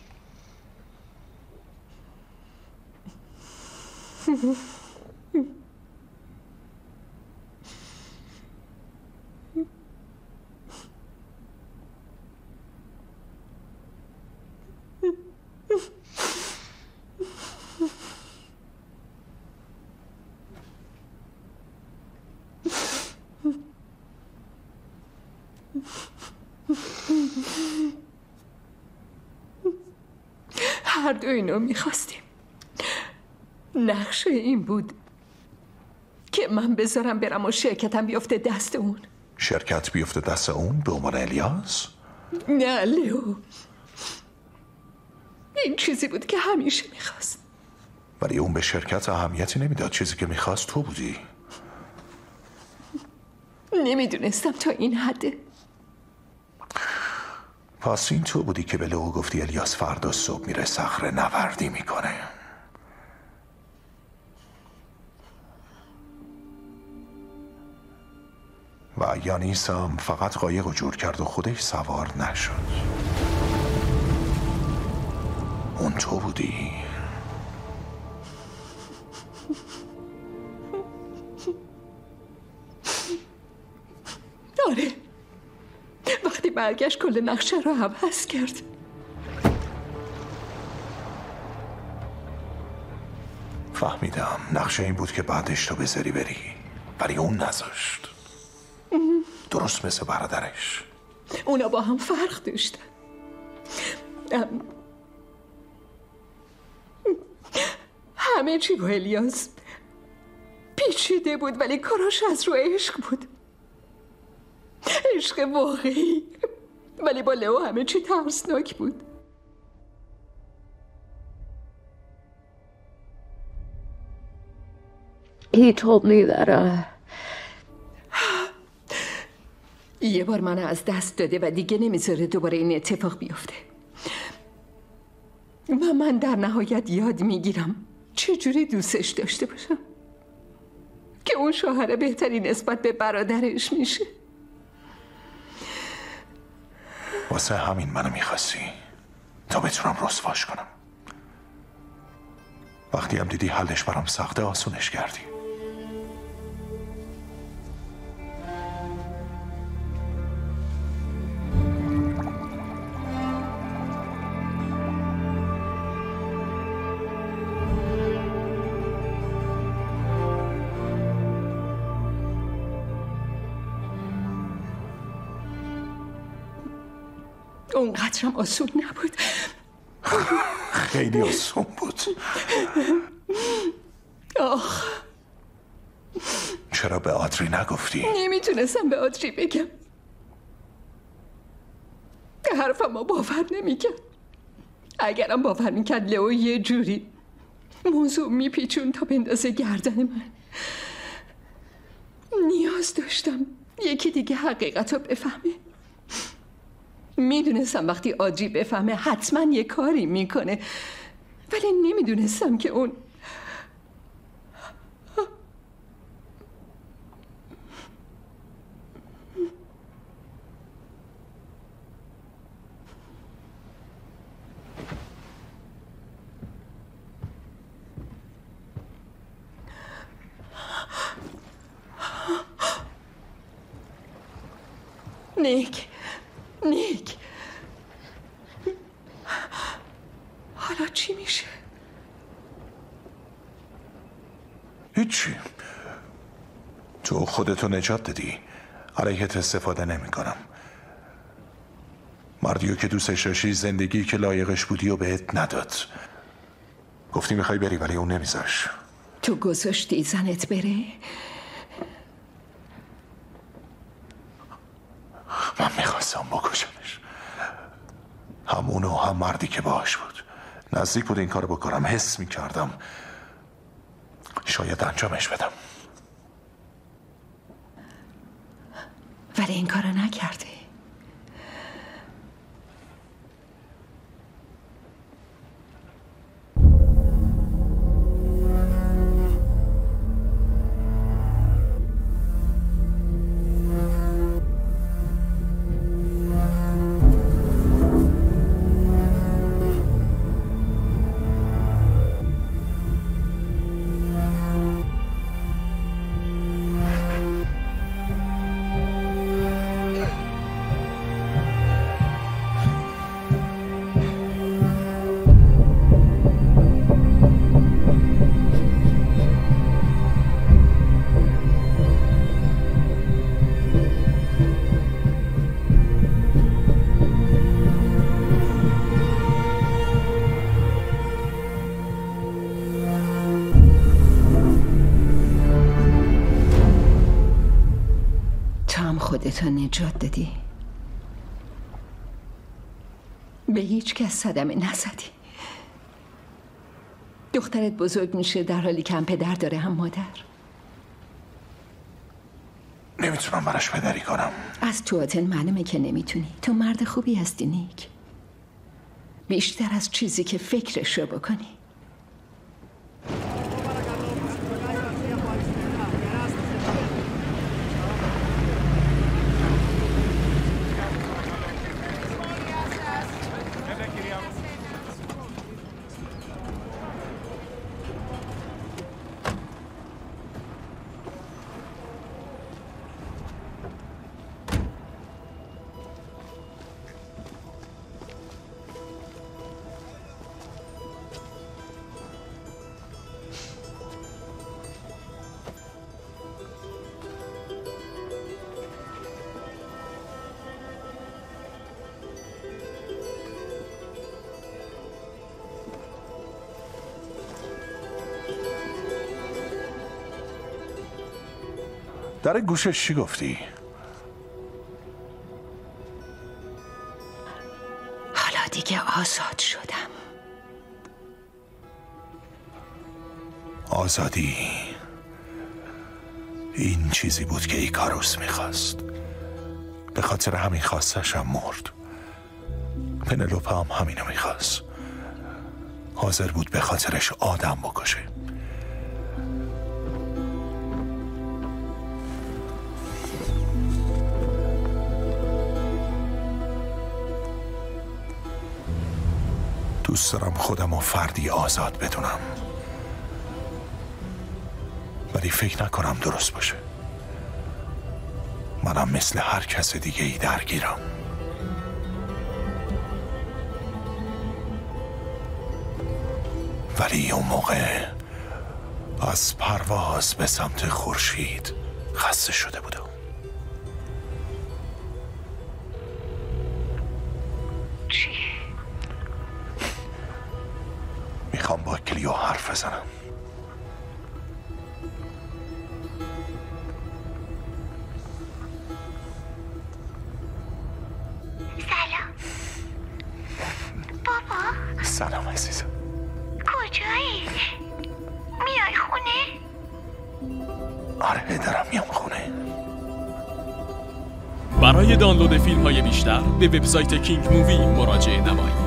هر دو اینو میخواستیم. نقشه این بود که من بذارم برم و شرکتم بیفته دست اون. شرکت بیفته دست اون به عنوان الیاس؟ نه لیو، این چیزی بود که همیشه میخواست. ولی اون به شرکت اهمیتی نمیداد. چیزی که میخواست تو بودی. نمیدونستم تا این حده. پس این تو بودی که به لئو گفتی الیاس فردا صبح میره صخره نوردی میکنه. و یانیس هم فقط قایق رو جور کرد و خودش سوار نشد. اون تو بودی. آره، وقتی برگشت کل نقشه رو عوض کرد. فهمیدم نقشه این بود که بعدش تو بذاری بری، ولی اون نذاشت. درست مثل برادرش. اونا با هم فرق داشتن. ام... همه چی با الیاس پیچیده بود، ولی کاراش از رو عشق بود. عشق واقعی. ولی با لئو همه چی ترسناک بود. He told me that uh یه بار من از دست داده و دیگه نمیذاره دوباره این اتفاق بیفته. و من در نهایت یاد میگیرم چجوری دوستش داشته باشم که اون شوهر بهتری نسبت به برادرش میشه. واسه همین منو میخواستی تا بتونم رسواش کنم. وقتی هم دیدی حلش برام سخته آسونش کردی. اونقدرم آسون نبود. خیلی آسون بود. آخ، چرا به آدری نگفتی؟ نمیتونستم به آدری بگم. حرفمو باور نمیکرد. اگرم باور میکرد لئو یه جوری موضوع میپیچون تا بندازه گردن من. نیاز داشتم یکی دیگه حقیقت رو بفهمه. میدونستم وقتی آدری بفهمه حتما یه کاری میکنه، ولی نمیدونستم که اون نیک نیک حالا چی میشه؟ هیچی. تو خودتو نجات دادی. علیهت استفاده نمی کنم. مردیو که دوستش داشتی زندگی که لایقش بودی و بهت نداد. گفتی میخوای بری ولی اون نمیذاش. تو گذاشتی زنت بره؟ من میخواستم بکشمش. همونو هم مردی که باهاش بود. نزدیک بود این کارو بکنم. حس میکردم شاید انجامش بدم، ولی این کارو نکردی. خودتو نجات دادی. به هیچ کس صدمه نزدی. دخترت بزرگ میشه در حالی که هم پدر داره هم مادر. نمیتونم براش پدری کنم. از تو آتن معلومه که نمیتونی. تو مرد خوبی هستی نیک. بیشتر از چیزی که فکرش رو بکنی. در گوشش چی گفتی؟ حالا دیگه آزاد شدم. آزادی این چیزی بود که ایکاروس میخواست. به خاطر همین خواستش هم مرد. پنلوپه هم همینو میخواست. حاضر بود به خاطرش آدم بکشه. دوست دارم خودم و فردی آزاد بدونم، ولی فکر نکنم درست باشه. منم مثل هر کس دیگه ای درگیرم. ولی اون موقع از پرواز به سمت خورشید خسته شده بودم. چی؟ میخوام با کلیو حرف بزنم. سلام بابا. سلام عزیزم. کجایی؟ میای خونه؟ آره دارم میام خونه. برای دانلود فیلم های بیشتر به وبسایت کینگ مووی مراجعه نمایید.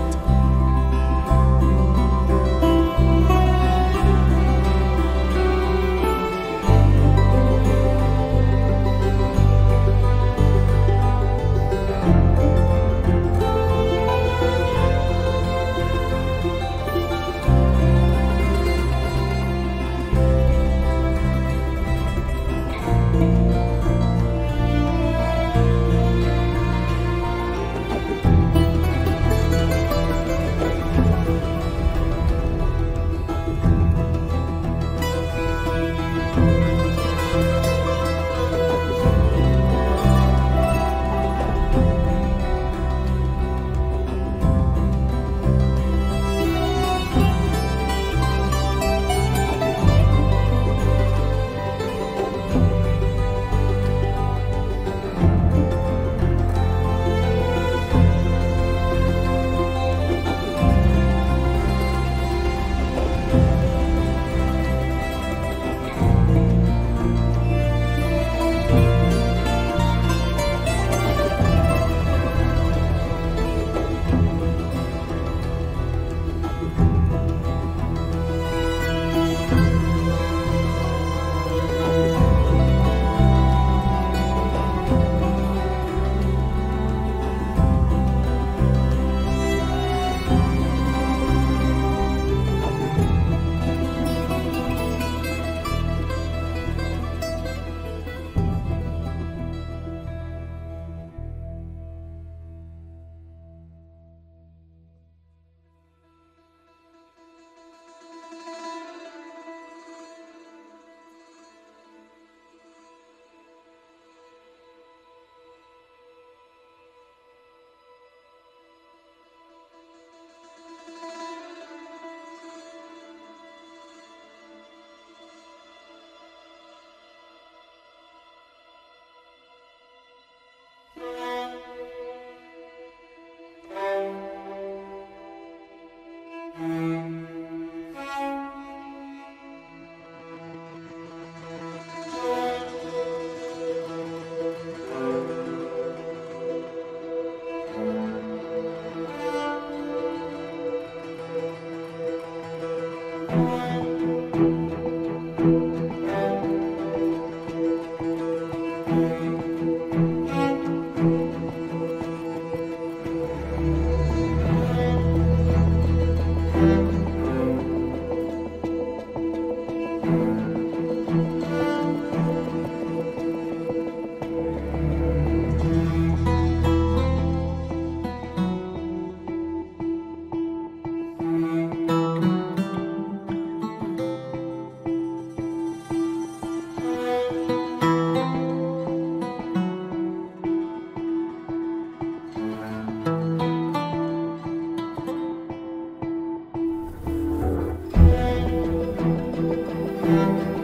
Thank you.